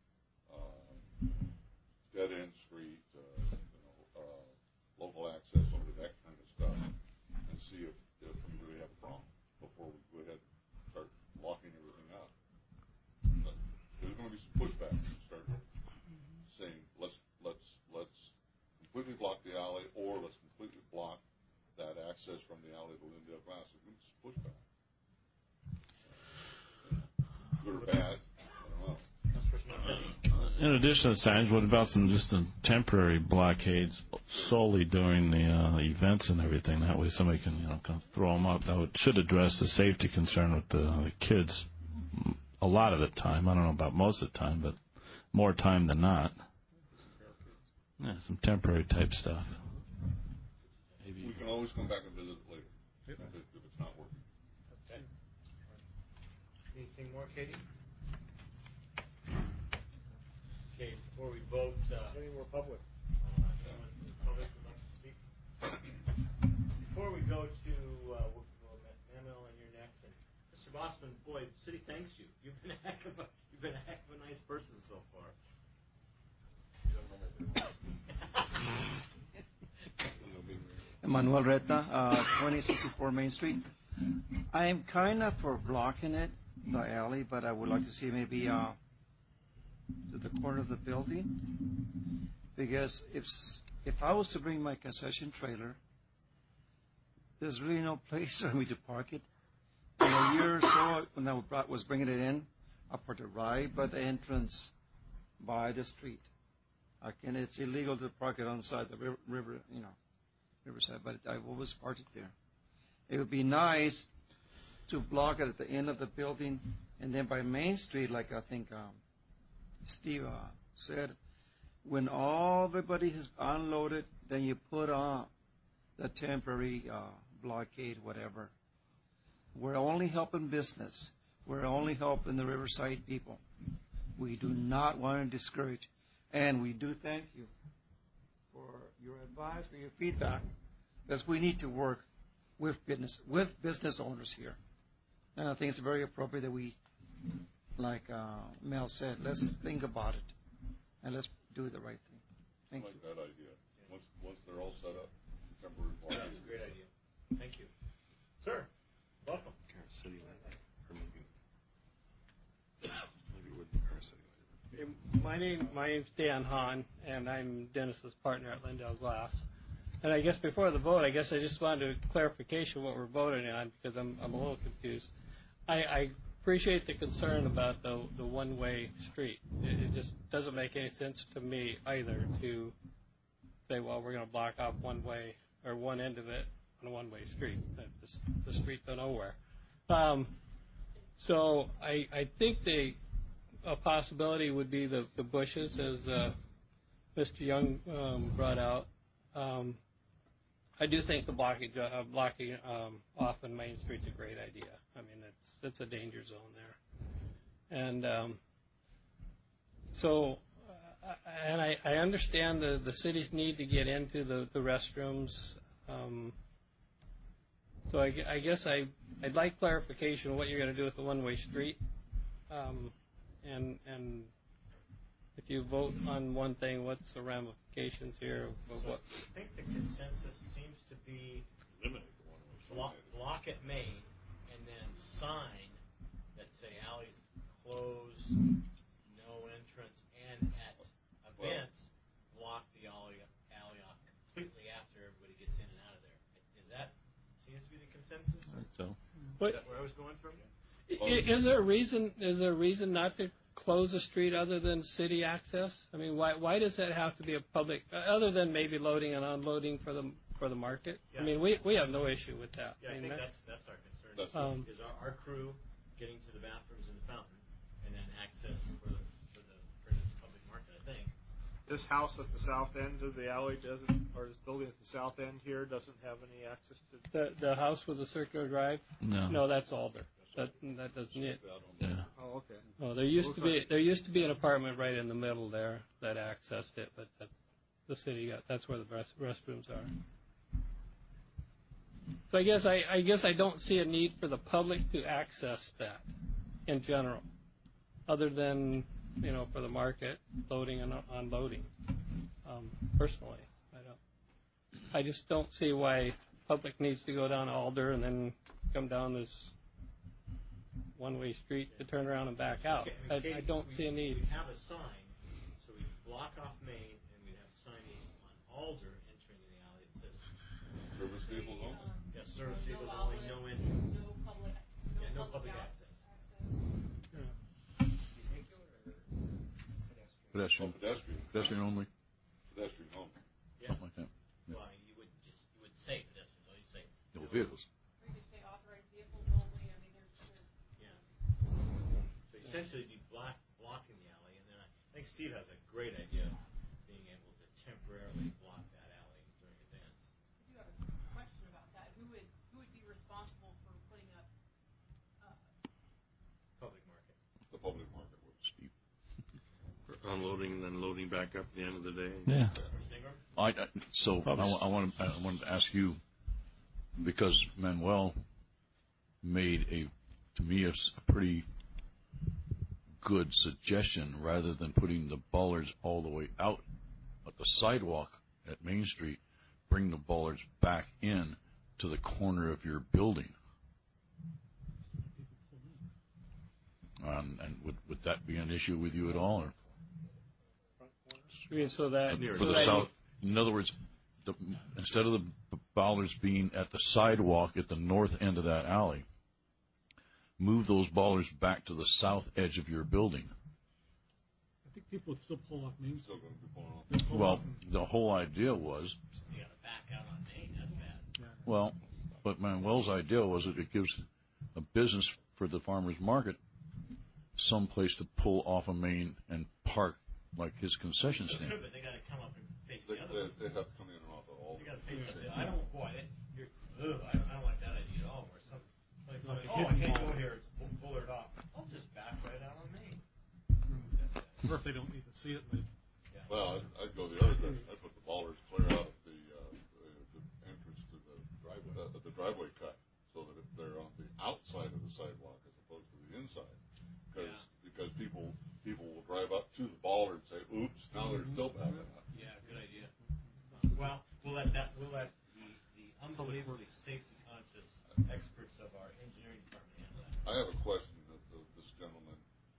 Dead end street, local access over that kind of stuff, and see if we really have a problem before we go ahead and start locking everything up. But there's going to be some pushback when we start saying let's completely block the alley, or let's completely block that access from the alley to Lindale Glass. There's going to be some pushback. Good or bad, I don't know. In addition to signs, what about some temporary blockades solely during the events and everything? That way somebody can kind of throw them up. That should address the safety concern with the kids a lot of the time. I don't know about most of the time, but more time than not. Yeah, some temporary type stuff. Maybe. We can always come back and visit it later if it's not working. Okay. Anything more, Katie? Okay, before we vote, Any more public? anyone in the public would like to speak? Before we go to Manuel, and you're next, and Mr. Bossman, boy, the city thanks you. You've been a heck of a nice person so far. Manuel Reta, 2064 Main Street. I'm kind of for blocking it, the alley, but I would like to see maybe to the corner of the building, because if I was to bring my concession trailer, there's really no place for me to park it. In a year or so, when I was bringing it in, I parked it right by the entrance by the street. It's illegal to park it on the side of the riverside, but I've always parked it there. It would be nice to block it at the end of the building, and then by Main Street, like I think Steve said, when everybody has unloaded, then you put on the temporary blockade, whatever. We're only helping business. We're only helping the Riverside people. We do not want to discourage. And we do thank you for your advice, for your feedback, because we need to work with business owners here. And I think it's very appropriate that we, like Mel said, let's think about it and let's do the right thing. Thank you. I like that idea. Once they're all set up, temporary parking. That's a great idea. Thank you. Sir, welcome. My name's Dan Hahn, and I'm Dennis's partner at Lindell Glass. And I guess before the vote, I just wanted clarification what we're voting on, because I'm a little confused. I appreciate the concern about the one-way street. It just doesn't make any sense to me either to say, well, we're going to block off one way or one end of it on a one-way street. The street to nowhere. So I think a possibility would be the bushes, as Mr. Young brought out. I do think the blocking off on Main Street's a great idea. I mean, it's a danger zone there, and and I understand the city's need to get into the restrooms. So I guess I'd like clarification of what you're going to do with the one-way street. And if you vote on one thing, what's the ramifications here of what? I think the consensus seems to be block at Main and then sign that say alleys closed, no entrance, and at events block the alley off completely after everybody gets in and out of there. Is that seems to be the consensus? I think so. Is that where I was going from? Is there a reason not to close the street other than city access? I mean, why does that have to be a public, other than maybe loading and unloading for the market? Yeah. I mean, we have no issue with that. Yeah, I think that's our concern. Is our crew getting to the bathrooms and the fountain, and then access for the public market? I think this house at the south end of the alley doesn't, or this building at the south end here doesn't have any access to the house with the circular drive. No, that's Alder. That doesn't it. Yeah. Oh, okay. Oh, there used to be an apartment right in the middle there that accessed it, but the city that's where the restrooms are. So I guess I don't see a need for the public to access that in general, other than for the market loading and unloading. Personally, I just don't see why public needs to go down Alder and then come down this one-way street to turn around and back out. Okay, I don't see a need. We have a sign, so we block off Main, and we have a sign on Alder entering the alley that says service vehicles only. Yes, service vehicles only, no entrance. No public access. Pedestrian. Pedestrian only. Pedestrian only. Yeah. Something like that. Well, you would say pedestrians, or you'd say No vehicles. Or you could say authorized vehicles only. I mean, there's So essentially, you'd be blocking the alley, and then I think Steve has a great idea of being able to temporarily back up at the end of the day. Yeah. I wanted to ask you, because Manuel made to me a pretty good suggestion, rather than putting the bollards all the way out at the sidewalk at Main Street, bring the bollards back in to the corner of your building. And would that be an issue with you at all? Or? So that For the south, in other words, instead of the bollards being at the sidewalk at the north end of that alley, move those bollards back to the south edge of your building. I think people would still pull off Main Street. Well, the whole idea was. You got to back out on Main. That's bad. Well, but Manuel's idea was that it gives a business for the farmers market some place to pull off a Main and park like his concession stand. But they got to come up and face the other one. They have to come in and off of all. They got to face the other. I don't like that idea at all. Where some like, I can't go here. It's bullard off. I'll just back right out on Main. Or if they don't need to see it. Well, I'd go the other direction. I'd put the bollards clear out of the entrance to the driveway cut, so that if they're on the outside of the sidewalk as opposed to the inside, because people will drive up to the bollard and say, "Oops, now they're still backing up." Yeah, good idea. Well, we'll let the unbelievably safety conscious experts of our engineering department handle that. I have a question of this gentleman.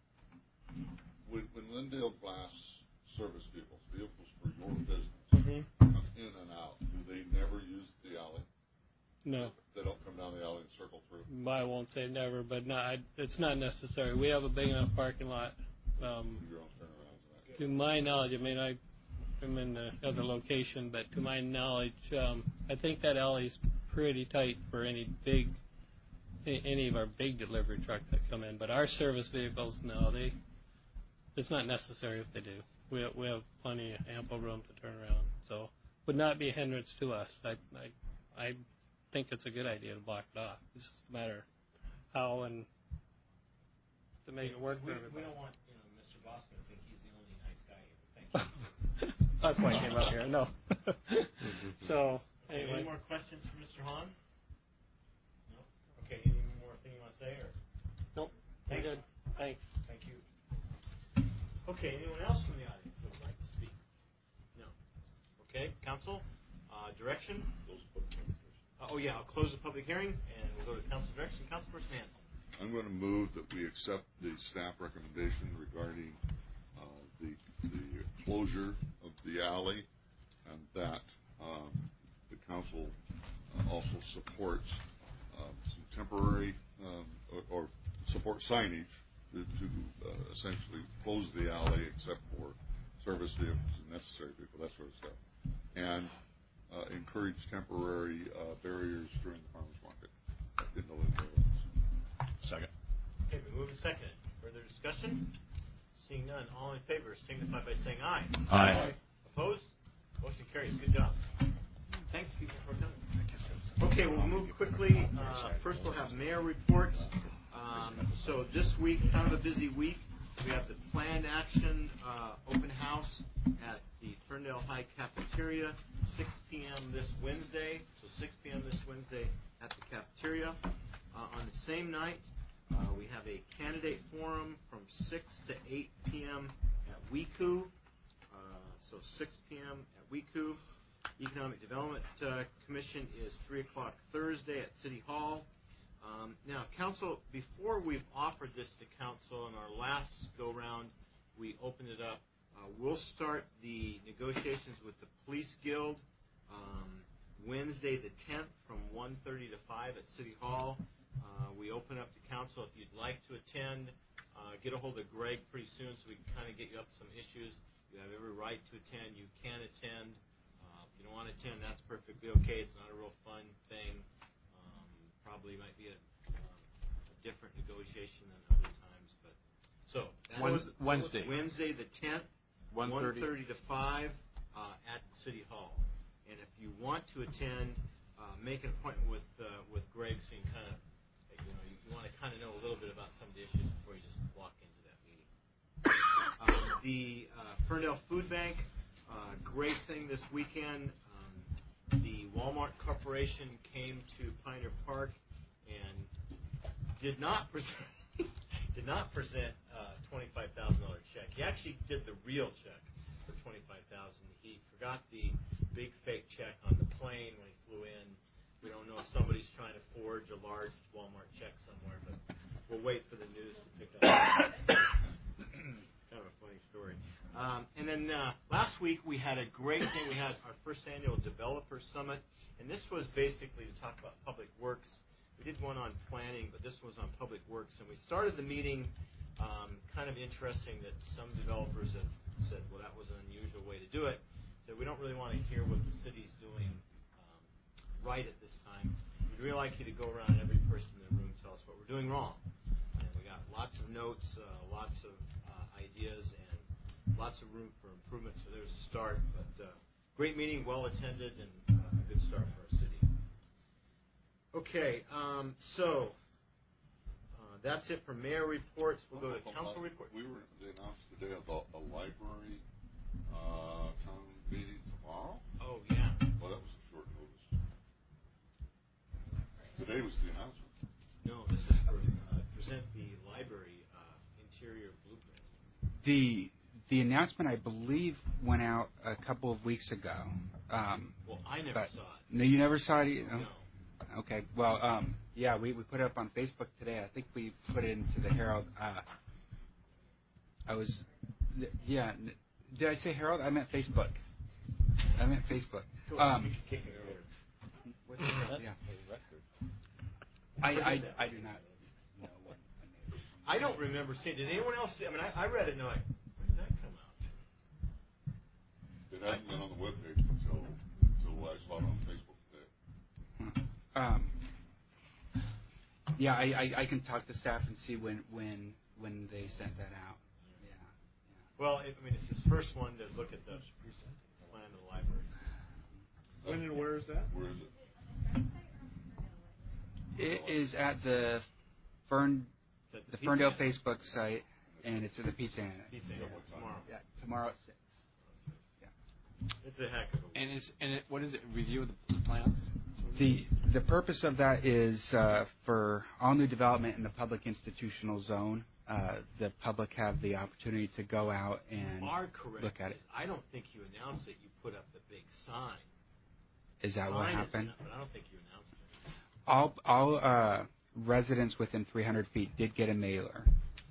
When Lindale Glass service vehicles for your business, come in and out, do they never use the alley? No. They don't come down the alley and circle through? I won't say never, but it's not necessary. We have a big enough parking lot. Your own turnarounds. To my knowledge, I'm in the other location, but to my knowledge, I think that alley's pretty tight for any of our big delivery trucks that come in. But our service vehicles, no, it's not necessary if they do. We have plenty of ample room to turn around, so would not be a hindrance to us. I think it's a good idea to block it off. It's just a matter of how and to make it work for everybody. We don't want Mr. Bosman to think he's the only nice guy here. Thank you. That's why I came up here. No. So anyway. Any more questions for Mr. Hahn? No. Okay. Any more thing you want to say or? Nope. Thank Good. Thanks. Thank you. Okay. Anyone else from the audience that would like to speak? No. Okay. Council, direction. I'll close the public hearing and we'll go to council direction. Councilperson Hanson. I'm going to move that we accept the staff recommendation regarding the closure of the alley, and that the council also supports some temporary or support signage to essentially close the alley except for service vehicles and necessary vehicles, that sort of stuff, and encourage temporary barriers during the farmers market in the Lindale. Second. Okay, we move to second. Further discussion? Seeing none, all in favor signify by saying aye. Aye. Opposed? Motion carries. Good job. Thanks, people, for coming. Okay, we'll move quickly. First, we'll have mayor reports. So this week, kind of a busy week. We have the planned action open house at the Ferndale High Cafeteria, 6 p.m. this Wednesday. So 6 p.m. this Wednesday at the cafeteria. On the same night, we have a candidate forum from 6 to 8 p.m. at WECU. So 6 p.m. at WECU. Economic Development Commission is 3 o'clock Thursday at City Hall. Now, Council, before we've offered this to Council in our last go-round, we opened it up. We'll start the negotiations with the Police Guild Wednesday the 10th from 1:30 to 5 at City Hall. We open up to Council if you'd like to attend. Get a hold of Greg pretty soon so we can kind of get you up some issues. You have every right to attend. You can attend. If you don't want to attend, that's perfectly okay. It's not a real fun thing. Probably might be a different negotiation than other times. But so Wednesday the 10th, 1:30 to 5 at City Hall. And if you want to attend, make an appointment with Greg so you can kind of, you want to kind of know a little bit about some of the issues before you just walk into that meeting. The Ferndale Food Bank, great thing this weekend. The Walmart Corporation came to Pioneer Park and did not present a $25,000 check. He actually did the real check for $25,000. He forgot the big fake check on the plane when he flew in. We don't know if somebody's trying to forge a large Walmart check somewhere, but we'll wait for the news to pick up. Kind of a funny story. And then last week we had a great thing. We had our first annual Developer Summit, and this was basically to talk about public works. We did one on planning, but this was on public works. And we started the meeting kind of interesting that some developers have said, well, that was an unusual way to do it. So we don't really want to hear what the city's doing right at this time. We'd really like you to go around and every person in the room tell us what we're doing wrong. And we got lots of notes, lots of ideas, and lots of room for improvement. So there's a start. But great meeting, well attended, and a good start for our city. Okay, so that's it for mayor reports. We'll go to council reports. They announced today about a library town meeting tomorrow. Oh, yeah. Well, that was a short notice. Today was the announcement. No, this is for present the library interior blueprint. The announcement, I believe, went out a couple of weeks ago. Well, I never saw it. No, you never saw it? No. Okay. Well, yeah, we put it up on Facebook today. I think we put it into the Herald. Yeah. Did I say Herald? I meant Facebook. Cool. Yeah. I do not know what. I don't remember seeing. Did anyone else see? I mean, I read it and I'm like, when did that come out? It hasn't been on the webpage until I saw it on Facebook today. Yeah, I can talk to staff and see when they sent that out. Yeah. Well, it's his first one to look at the plan of the libraries. When and where is that? Where is it? It is at the Ferndale Facebook site, and it's in the Pizza Inn. Tomorrow. Yeah, tomorrow at 6. Yeah. It's a heck of a. What is it? Review of the plans. The purpose of that is for all new development in the public institutional zone. The public have the opportunity to go out and look at it. I don't think you announced it. You put up the big sign. Is that what happened? But I don't think you announced it. All residents within 300 feet did get a mailer.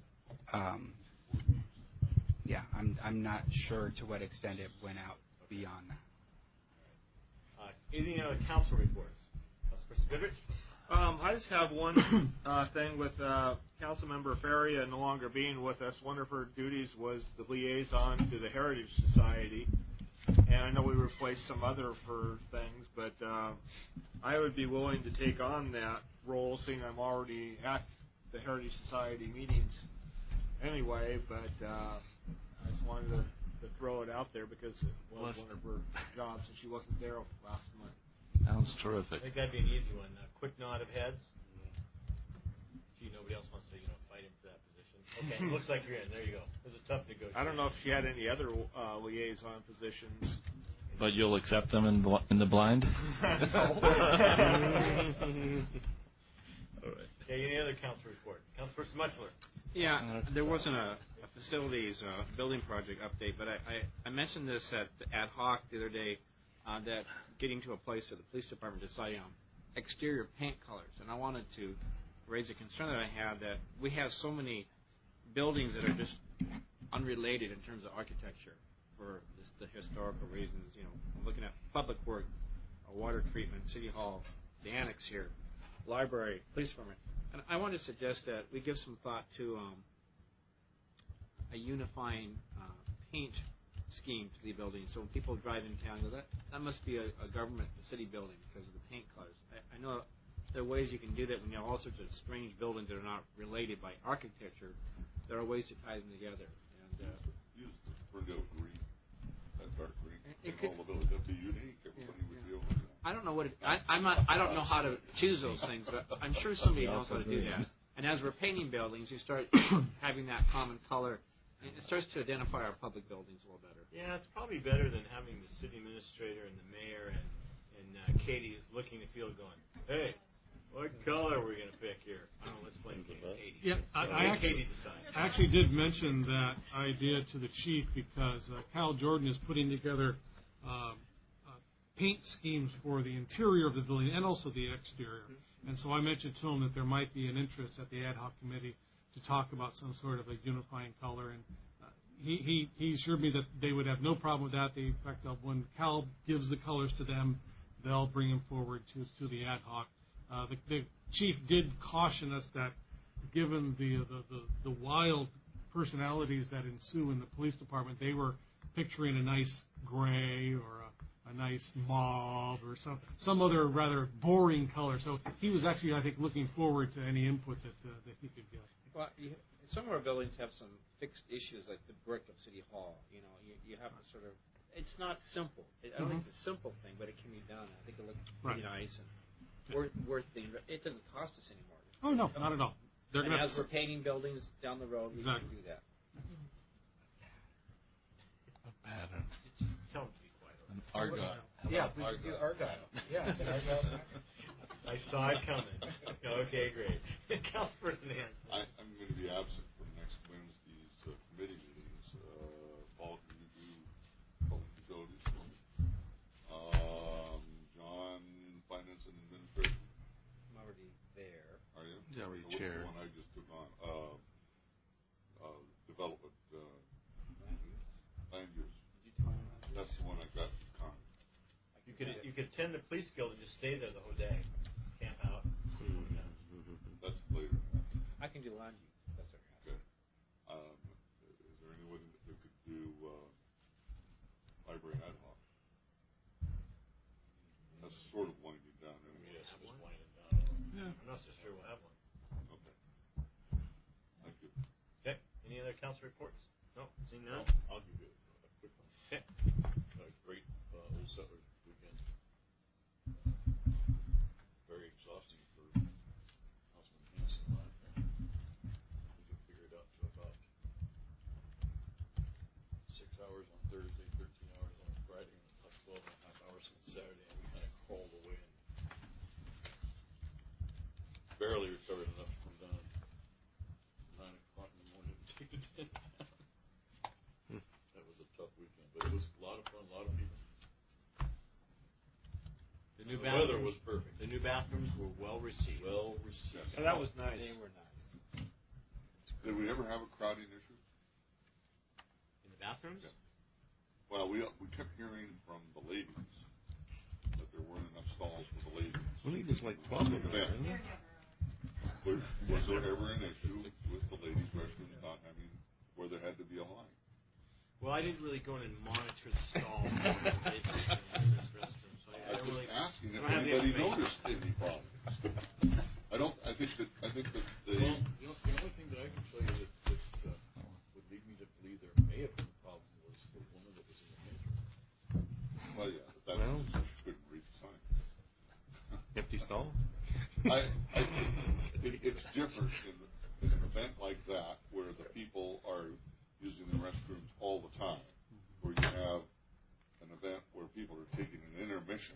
Yeah, I'm not sure to what extent it went out beyond that. Anything other council reports? Councilperson Goodrich? I just have one thing with Councilmember Faria no longer being with us. One of her duties was the liaison to the Heritage Society. And I know we replaced some other of her things, but I would be willing to take on that role, seeing I'm already at the Heritage Society meetings anyway. But I just wanted to throw it out there because it was one of her jobs, and she wasn't there last month. Sounds terrific. I think that'd be an easy one. Quick nod of heads. Gee, nobody else wants to, fight him for that position. Okay, looks like you're in. There you go. It was a tough negotiation. I don't know if she had any other liaison positions. But you'll accept them in the blind? All right. Okay, any other council reports? Councilperson Mutchler. Yeah, there wasn't a facilities building project update, but I mentioned this at ad hoc the other day, that getting to a place where the police department decided on exterior paint colors, and I wanted to raise a concern that I had that we have so many buildings that are just unrelated in terms of architecture for the historical reasons. I'm looking at public works, water treatment, city hall, the annex here, library, police department, and I want to suggest that we give some thought to a unifying paint scheme to the building. So when people drive in town, that must be a government, a city building because of the paint colors. I know there are ways you can do that when you have all sorts of strange buildings that are not related by architecture. There are ways to tie them together. And use the Ferndale green, that dark green. All the buildings that'd be unique. Everybody would deal with it. I don't know what I don't know how to choose those things, but I'm sure somebody knows how to do that. And as we're painting buildings, you start having that common color. It starts to identify our public buildings a little better. Yeah, it's probably better than having the city administrator and the mayor and Katie is looking at the field going, hey, what color are we going to pick here? I don't know, let's blame Katie. Yeah, I actually did mention that idea to the chief because Kyle Jordan is putting together paint schemes for the interior of the building and also the exterior. And so I mentioned to him that there might be an interest at the ad hoc committee to talk about some sort of a unifying color. And he assured me that they would have no problem with that. In fact, when Cal gives the colors to them, they'll bring them forward to the ad hoc. The chief did caution us that given the wild personalities that ensue in the police department, they were picturing a nice gray or a nice mauve or some other rather boring color. So he was actually, I think, looking forward to any input that he could get. Well, some of our buildings have some fixed issues, like the brick of City Hall. You know, you have to sort of. It's not simple. I don't think it's a simple thing, but it can be done. I think it looks pretty nice and worth the. It doesn't cost us anymore. Oh no, not at all. And as we're painting buildings down the road, we can do that. A pattern. Tell them to be quiet. An Argyle. Yeah, we could do Argyle. Yeah, Argyle. I saw it coming. Okay, great. Councilperson Hanson. I'm going to be absent from next Wednesday's committee meetings. Paul, can you do public utilities for me? John, finance and administration. I'm already there. Are you? Yeah, already What's chair. the one I just took on? Development. Land use. That's the one I got to con. You could attend the police guild and just stay there the whole day. Camp out. That's later. I can do land use. That's okay. Is there anyone that could do library ad hoc? That's sort of winding down. Anyway. Yes, it was winding down. Yeah. I'm not so sure we'll have one. Okay. Thank you. Okay. Any other council reports? No. Seeing none. I'll give you a quick one. Okay. Great Old Settlers weekend. Very exhausting for Councilman Hanson and I. We can figure it out to about 6 hours on Thursday, 13 hours on Friday, and about 12 and a half hours on Saturday, and we kind of crawled away and barely recovered enough to come down 9 o'clock in the morning to take the tent down. That was a tough weekend, but it was a lot of fun, a lot of people. The weather was perfect. The new bathrooms were well received. Well received. Oh, that was nice. They were nice. Did we ever have a crowding issue? In the bathrooms? Yeah. Well, we kept hearing from the ladies that there weren't enough stalls for the ladies. I believe there's like 12 of them, isn't there? Was there ever an issue with the ladies' restrooms not having where there had to be a line? Well, I didn't really go in and monitor the stalls in the women's restroom, so I was really just asking if don't have the anybody information. noticed any problems. I think that the. Well, the only thing that I can tell you that would lead me to believe there may have been a problem was the woman that was in the men's room. Well, yeah, but couldn't read the sign. Empty stall? It's different in an event like that where the people are using the restrooms all the time, where you have an event where people are taking an intermission,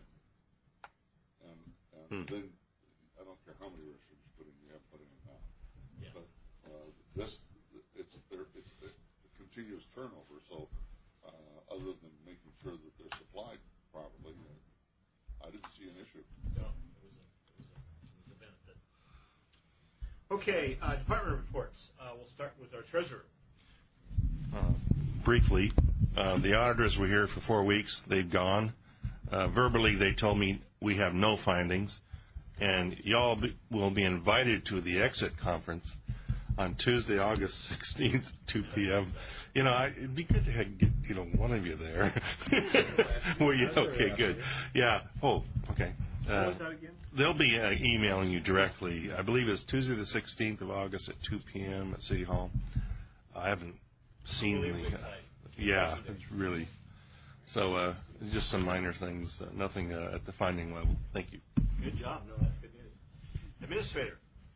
and then I don't care how many restrooms you have put in now. Yeah. But it's a continuous turnover. So other than making sure that they're supplied properly, I didn't see an issue. No, it was a benefit. Okay, department reports. We'll start with our treasurer. Briefly, the auditors were here for 4 weeks. They've gone. Verbally, they told me we have no findings, and y'all will be invited to the exit conference on Tuesday, August 16th, 2 p.m. It'd be good to get one of you there. Were you okay? Good. Yeah. Oh, okay. What was that again? They'll be emailing you directly. I believe it's Tuesday the 16th of August at 2 p.m. at City Hall. I haven't seen any. Yeah, it's really. So just some minor things, nothing at the finding level. Thank you. Good job. No, that's good news. Administrator.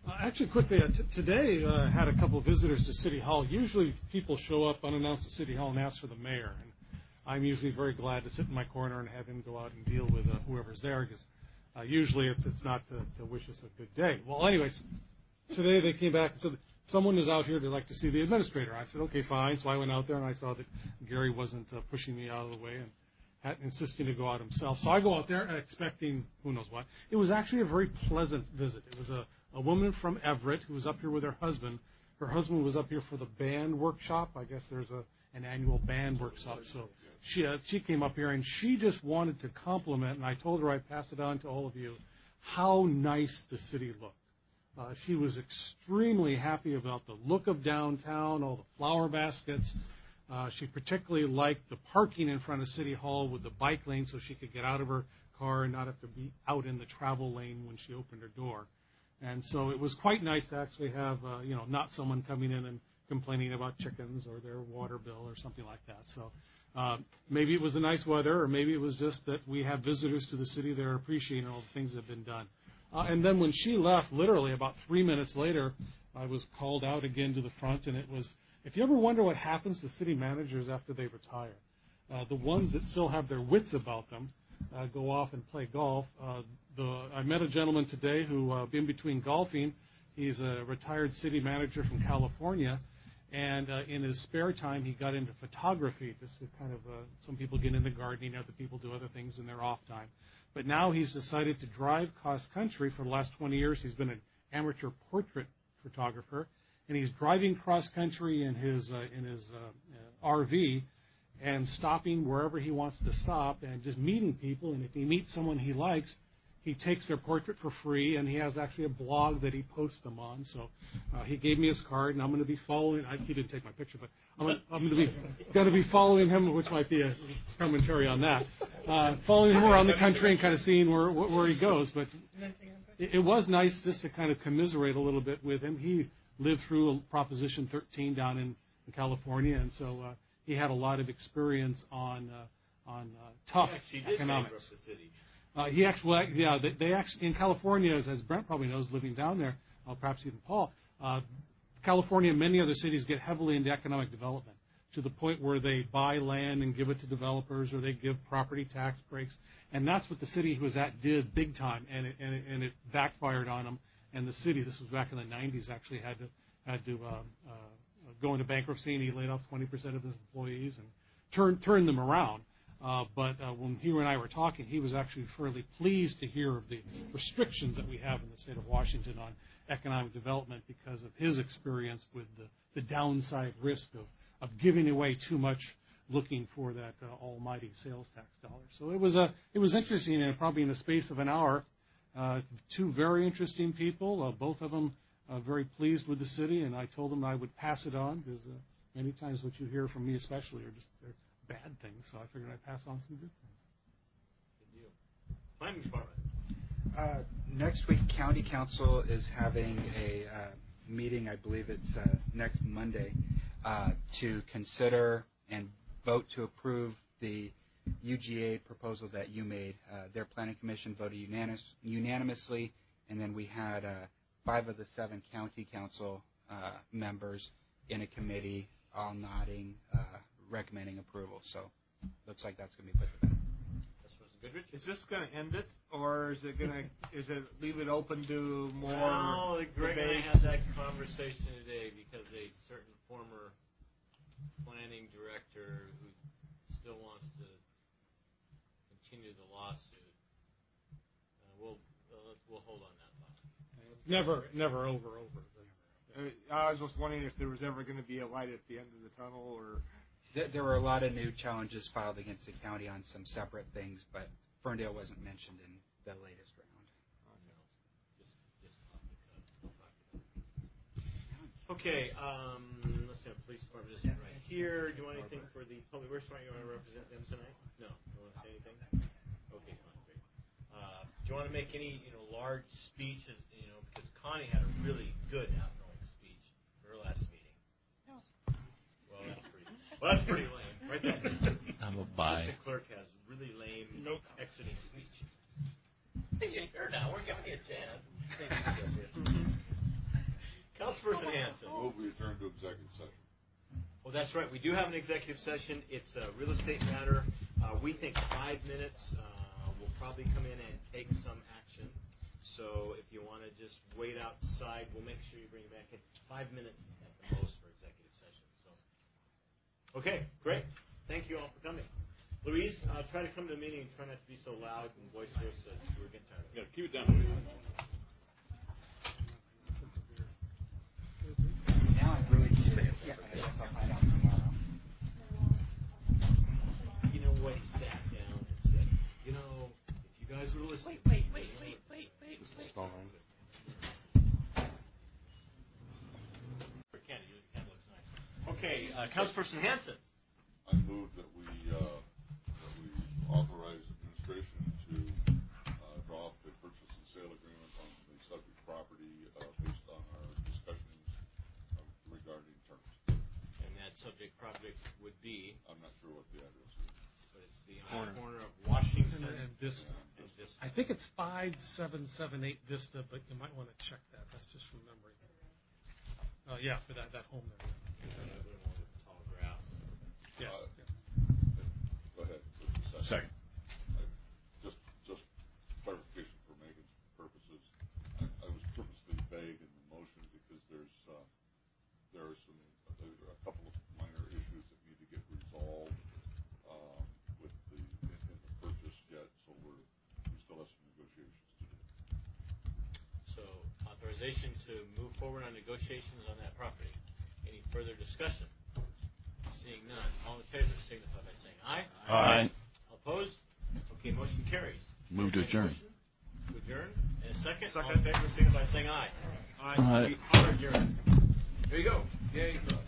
Actually, quickly, today I had a couple of visitors to City Hall. Usually people show up unannounced at City Hall and ask for the mayor. And I'm usually very glad to sit in my corner and have him go out and deal with whoever's there, because usually it's not to wish us a good day. Well, anyways, today they came back and said, someone is out here to like to see the administrator. I said, okay, fine. So I went out there and I saw that Gary wasn't pushing me out of the way and insisting to go out himself. So I go out there expecting who knows what. It was actually a very pleasant visit. It was a woman from Everett who was up here with her husband. Her husband was up here for the band workshop. I guess there's an annual band workshop. So she came up here and she just wanted to compliment, and I told her I'd pass it on to all of you, how nice the city looked. She was extremely happy about the look of downtown, all the flower baskets. She particularly liked the parking in front of City Hall with the bike lane so she could get out of her car and not have to be out in the travel lane when she opened her door. And so it was quite nice to actually have, not someone coming in and complaining about chickens or their water bill or something like that. So maybe it was the nice weather, or maybe it was just that we have visitors to the city that are appreciating all the things that have been done. And then when she left, literally about 3 minutes later, I was called out again to the front, and it was, if you ever wonder what happens to city managers after they retire, the ones that still have their wits about them go off and play golf. I met a gentleman today who, in between golfing, he's a retired city manager from California, and in his spare time he got into photography. Just to kind of, some people get into gardening, other people do other things in their off time. But now he's decided to drive cross-country. For the last 20 years, he's been an amateur portrait photographer, and he's driving cross-country in his RV and stopping wherever he wants to stop and just meeting people. And if he meets someone he likes, he takes their portrait for free, and he has actually a blog that he posts them on. So he gave me his card, and I'm going to be following. He didn't take my picture, but I'm going to be following him, which might be a commentary on that. Following him around the country and kind of seeing where he goes. But it was nice just to kind of commiserate a little bit with him. He lived through Proposition 13 down in California, and so he had a lot of experience on tough economics. He actually, they actually in California, as Brent probably knows, living down there, perhaps even Paul, California and many other cities get heavily into economic development to the point where they buy land and give it to developers, or they give property tax breaks, and that's what the city he was at did big time, and it backfired on them. And the city, this was back in the 90s, actually had to go into bankruptcy, and he laid off 20% of his employees and turned them around. But when he and I were talking, he was actually fairly pleased to hear of the restrictions that we have in the state of Washington on economic development because of his experience with the downside risk of giving away too much, looking for that almighty sales tax dollar. So it was interesting, and probably in the space of an hour, two very interesting people, both of them very pleased with the city, and I told them I would pass it on because many times what you hear from me especially are just bad things, so I figured I'd pass on some good things. Good deal. Planning Department. Next week, County Council is having a meeting, I believe it's next Monday, to consider and vote to approve the UGA proposal that you made. Their Planning Commission voted unanimously, and then we had 5 of the 7 County Council members in a committee all nodding, recommending approval. So looks like that's going to be put to bed. Is this going to end it, or is it leave it open to more Greg and I debate? had that conversation today because a certain former planning director who still wants to continue the lawsuit, we'll hold on that thought. It's never over. I was just wondering if there was ever going to be a light at the end of the tunnel, or There were a lot of new challenges filed against the county on some separate things, but Ferndale wasn't mentioned in the latest round. Okay, let's see, police department is right here. Do you want anything for the public works department? You want to represent them tonight? No? You want to say anything? Okay, fine, great. Do you want to make any large speeches? Because Connie had a really good outgoing speech for her last meeting. No. Well, that's pretty lame, right there. I'm a bye. Assistant clerk has really lame exiting speech. Hey, you're here now. We're giving you a chance. Councilperson Hanson. Move we adjourn to executive session. Oh, that's right. We do have an executive session. It's a real estate matter. We think 5 minutes. We'll probably come in and take some action. So if you want to just wait outside, we'll make sure you bring it back in 5 minutes at the most for executive session. So, okay, great. Thank you all for coming. Louise, try to come to the meeting and try not to be so loud and boisterous that we're getting tired of it. Yeah, keep it down. Now I really just I guess I'll find out tomorrow. You know what? He sat down and said, you know, if you guys were listening. Wait. Okay, Councilperson Hanson. I move that we authorize administration to draw up the purchase and sale agreement on the subject property based on our discussions regarding terms. And that subject project would be? I'm not sure what the address is. But it's the corner of Washington and Vista. Vista. I think it's 5778 Vista, but you might want to check that. That's just from memory. Yeah, for that home there. Tall grass. Yeah. Go ahead. Second. Just clarification for Megan's purposes. I was purposely vague in the motion because there are a couple of minor issues that need to get resolved with the purchase yet, so we still have some negotiations to do. So authorization to move forward on negotiations on that property. Any further discussion? Seeing none, all in favor signify by saying aye. Aye. Opposed? Okay, motion carries. Move to adjourn. To adjourn. And a second. All in favor signify by saying aye. Aye. We are adjourned. There you go. Yay.